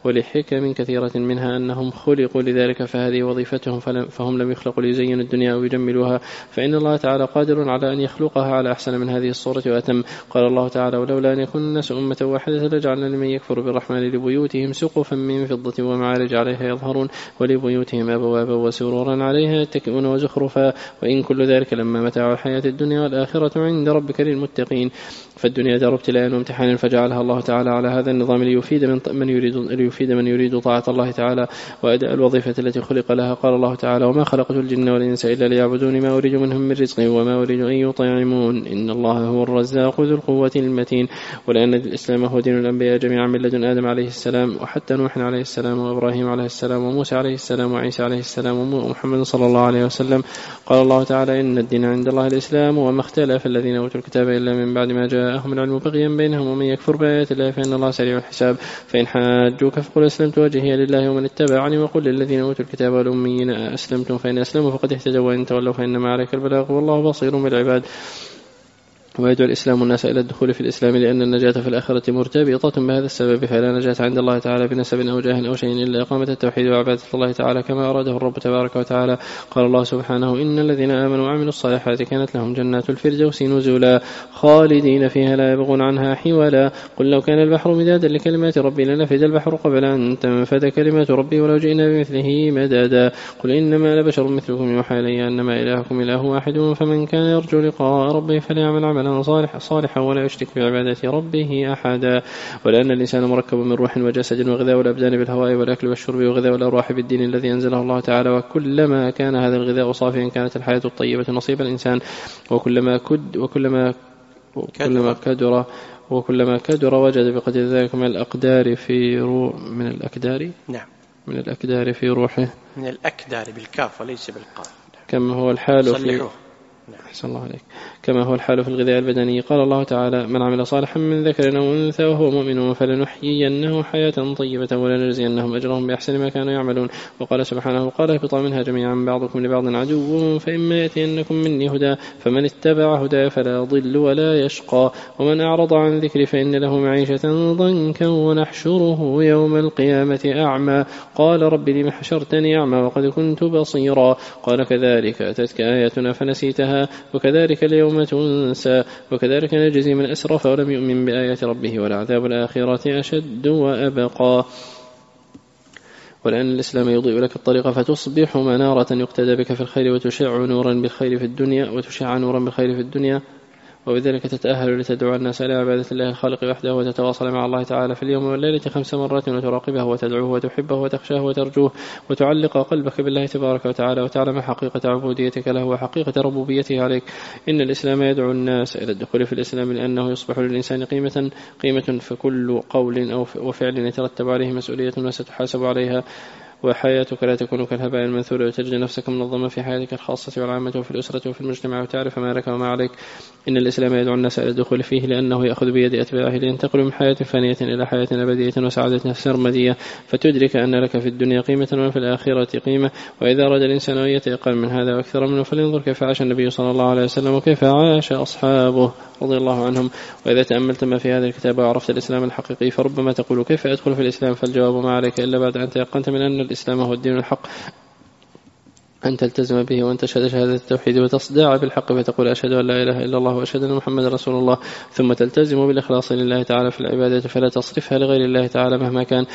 ولحكم كثيرة منها أنهم خلقوا لذلك فهذه وظيفتهم، فهم لم يخلقوا ليزينوا الدنيا أو يجملوها، فإن الله تعالى قادر على أن يخلقها على أحسن من هذه الصورة وأتم. قال الله تعالى: ولولا أن يكون الناس أمة واحدة لجعلنا لمن يكفر بالرحمن لبيوتهم سقفا من فضة ومعارج عليها يظهرون ولبيوتهم أبوابا وسرورا عليها يتكئون وزخرفا، وإن كل ذلك لما متاع الحياة الدنيا والآخرة عند ربك للمتقين. فالدنيا دار ابتلاء وامتحان، فجعلها الله تعالى على هذا النظام ليفيد من يريد طاعة الله تعالى وأداء الوظيفة التي خلق لها. قال الله تعالى: وما خلقت الجن والإنس إلا ليعبدون ما أريد منهم من رزق وما أريد أن يطعمون إن الله هو الرزاق ذو القوة المتين. ولأن الإسلام هو دين الأنبياء جميعا من لدن آدم عليه السلام وحتى نوح عليه السلام وإبراهيم عليه السلام وموسى عليه السلام وعيسى عليه السلام ومحمد صلى الله عليه وسلم. قال الله تعالى: إن الدين عند الله الإسلام وما اختلف الذين أوتوا الكتاب إلا من بعد ما جاءهم العلم بغيا بينهم ومن يكفر بآيات الله فإن الله سريع الحساب. فإن حاجوك فقل أسلمت وجهي لله ومن اتبعني وقل للذين أوتوا الكتاب والأميين أسلمتم فإن أسلموا فقد اهتدوا وإن تولوا فإنما عليك البلاغ والله بصير بالعباد. ويدعو الإسلام الناس إلى الدخول في الإسلام لأن النجاة في الآخرة مرتبطة بهذا السبب، فلا نجاة عند الله تعالى بنسب أو جاه أو شيء إلا إقامة التوحيد وعبادة الله تعالى كما أراده الرب تبارك وتعالى. قال الله سبحانه: إن الذين آمنوا وعملوا الصالحات كانت لهم جنات الفردوس نزلا خالدين فيها لا يبغون عنها حولا. قل لو كان البحر مدادا لكلمات ربي لنفد البحر قبل أن تنفد كلمات ربي ولو جئنا بمثله مددا. قل إنما أنا بشر مثلكم يوحى إلي أنما إلهكم إله واحد فمن كان يرجو لقاء ربه فليعمل عملا صالحا ولا يشرك بعبادة ربه أحدا. ولأن الإنسان مركب من روح وجسد وغذاء الأبدان بالهواء والأكل والشرب وغذاء الأرواح بالدين الذي أنزله الله تعالى، وكلما كان هذا الغذاء صافيا كانت الحياة الطيبة نصيب الإنسان، وكلما كدر وجد بقدر ذلك من الأقدار في من الأكدار في روحه، من الأكدار بالكاف وليس بالقاف، كما هو الحال في أحسن الله عليك، كما هو الحال في الغذاء البدني. قال الله تعالى: من عمل صالحا من ذكر أو أنثى وهو مؤمن فلنحيينه حياة طيبة ولنجزينهم أجرهم بأحسن ما كانوا يعملون. وقال سبحانه: قال اهبطوا منها جميعا بعضكم لبعض عدو فإما يأتينكم مني هدى فمن اتبع هداي فلا يضل ولا يشقى ومن أعرض عن ذكري فإن له معيشة ضنكا ونحشره يوم القيامة أعمى قال رب لم حشرتني أعمى وقد كنت بصيرا. قال: كذلك أتتك آياتنا فنسيتها وكذلك اليوم تنسى وكذلك نجزي من أسرف ولم يؤمن بآيات ربه ولعذاب الآخرة أشد وأبقى. ولأن الإسلام يضيء لك الطريق فتصبح منارة يقتدى بك في الخير وتشع نورا بالخير في الدنيا وبذلك تتأهل لتدعو الناس إلى عبادة الله الخالق وحده وتتواصل مع الله تعالى في اليوم والليلة 5 مرات وتراقبه وتدعوه وتحبه وتخشاه وترجوه وتعلق قلبك بالله تبارك وتعالى وتعلم حقيقة عبوديتك له وحقيقة ربوبيته عليك. إن الإسلام يدعو الناس إلى الدخول في الإسلام لأنه يصبح للإنسان قيمة فكل قول أو وفعل يترتب عليه مسؤولية وستحاسب عليها، وحياتك لا تكون كالهباء المنثور وتجد نفسك منظمة في حياتك الخاصة والعامة وفي الأسرة وفي المجتمع وتعرف ما لك وما عليك. إن الإسلام يدعو الناس إلى الدخول فيه لأنه يأخذ بيد أتباعه لينتقلوا من حياة فانية إلى حياة أبدية وسعادة سرمدية فتدرك أن لك في الدنيا قيمة وفي الآخرة قيمة. وإذا أراد الإنسان أن يتيقن من هذا وأكثر منه فلينظر كيف عاش النبي صلى الله عليه وسلم وكيف عاش أصحابه رضي الله عنهم. وإذا تأملت ما في هذا الكتاب وعرفت الإسلام الحقيقي فربما تقول: كيف أدخل في الإسلام؟ فالجواب ما عليك إلا بعد أن تيقنت من أن الإسلام هو الدين الحق أن تلتزم به وأن تشهد شهادة التوحيد وتصدع بالحق فتقول: أشهد أن لا إله إلا الله وأشهد أن محمد رسول الله، ثم تلتزم بالإخلاص لله تعالى في العبادة فلا تصرفها لغير الله تعالى مهما كان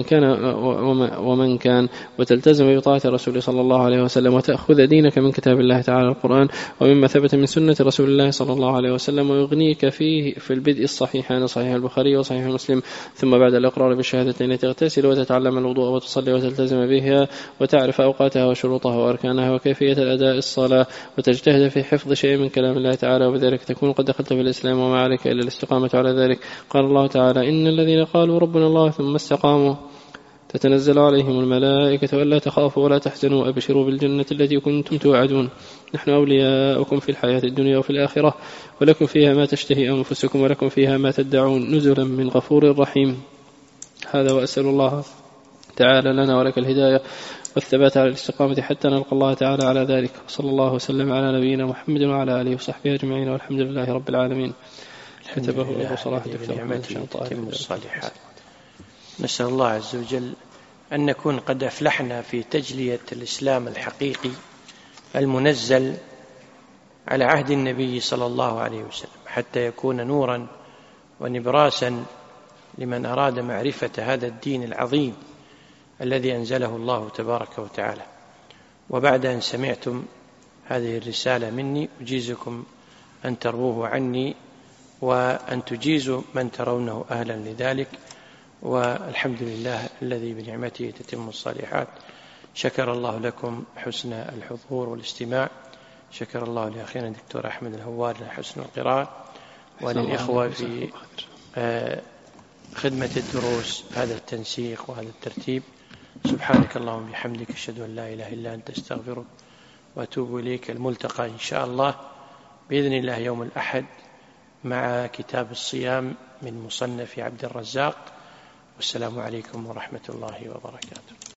ومن كان وتلتزم بطاعة الرسول صلى الله عليه وسلم وتأخذ دينك من كتاب الله تعالى القرآن ومما ثبت من سنة رسول الله صلى الله عليه وسلم ويغنيك فيه في البدء الصحيحان صحيح البخاري وصحيح مسلم. ثم بعد الإقرار بالشهادتين تغتسل وتتعلم الوضوء وتصلي وتلتزم بها وتعرف أوقاتها وشروطها وأركانها وكيفية الأداء الصلاة وتجتهد في حفظ شيء من كلام الله تعالى وبذلك تكون قد دخلت في الإسلام وما عليك إلا الاستقامة على ذلك. قال الله تعالى: إن الذين قالوا ربنا الله ثم استقاموا تتنزل عليهم الملائكة ألا تخافوا ولا تحزنوا وأبشروا بالجنة التي كنتم توعدون نحن أولياؤكم في الحياة الدنيا وفي الآخرة ولكم فيها ما تشتهي أنفسكم ولكم فيها ما تدعون نزلا من غفور رحيم. هذا وأسأل الله تعالى لنا ولك الهداية والثبات على الاستقامة حتى نلقى الله تعالى على ذلك. صلى الله وسلم على نبينا محمد وعلى آله وصحبه أجمعين والحمد لله رب العالمين. كتبه أبو صلاح دكتور محمد شنطاء. نسأل الله عز وجل أن نكون قد أفلحنا في تجلية الإسلام الحقيقي المنزل على عهد النبي صلى الله عليه وسلم، حتى يكون نورا ونبراسا لمن أراد معرفة هذا الدين العظيم الذي أنزله الله تبارك وتعالى. وبعد أن سمعتم هذه الرسالة مني أجيزكم أن تروه عني وأن تجيزوا من ترونه أهلا لذلك. والحمد لله الذي بنعمته تتم الصالحات. شكر الله لكم حسن الحضور والاستماع. شكر الله لأخينا الدكتور أحمد الهوار لحسن القراءة، وللإخوة في خدمة الدروس هذا التنسيق وهذا الترتيب. سبحانك اللهم وبحمدك أشهد أن لا إله إلا أنت أستغفرك وأتوب إليك. الملتقى إن شاء الله بإذن الله يوم الأحد مع كتاب الصيام من مصنف عبد الرزاق. والسلام عليكم ورحمة الله وبركاته.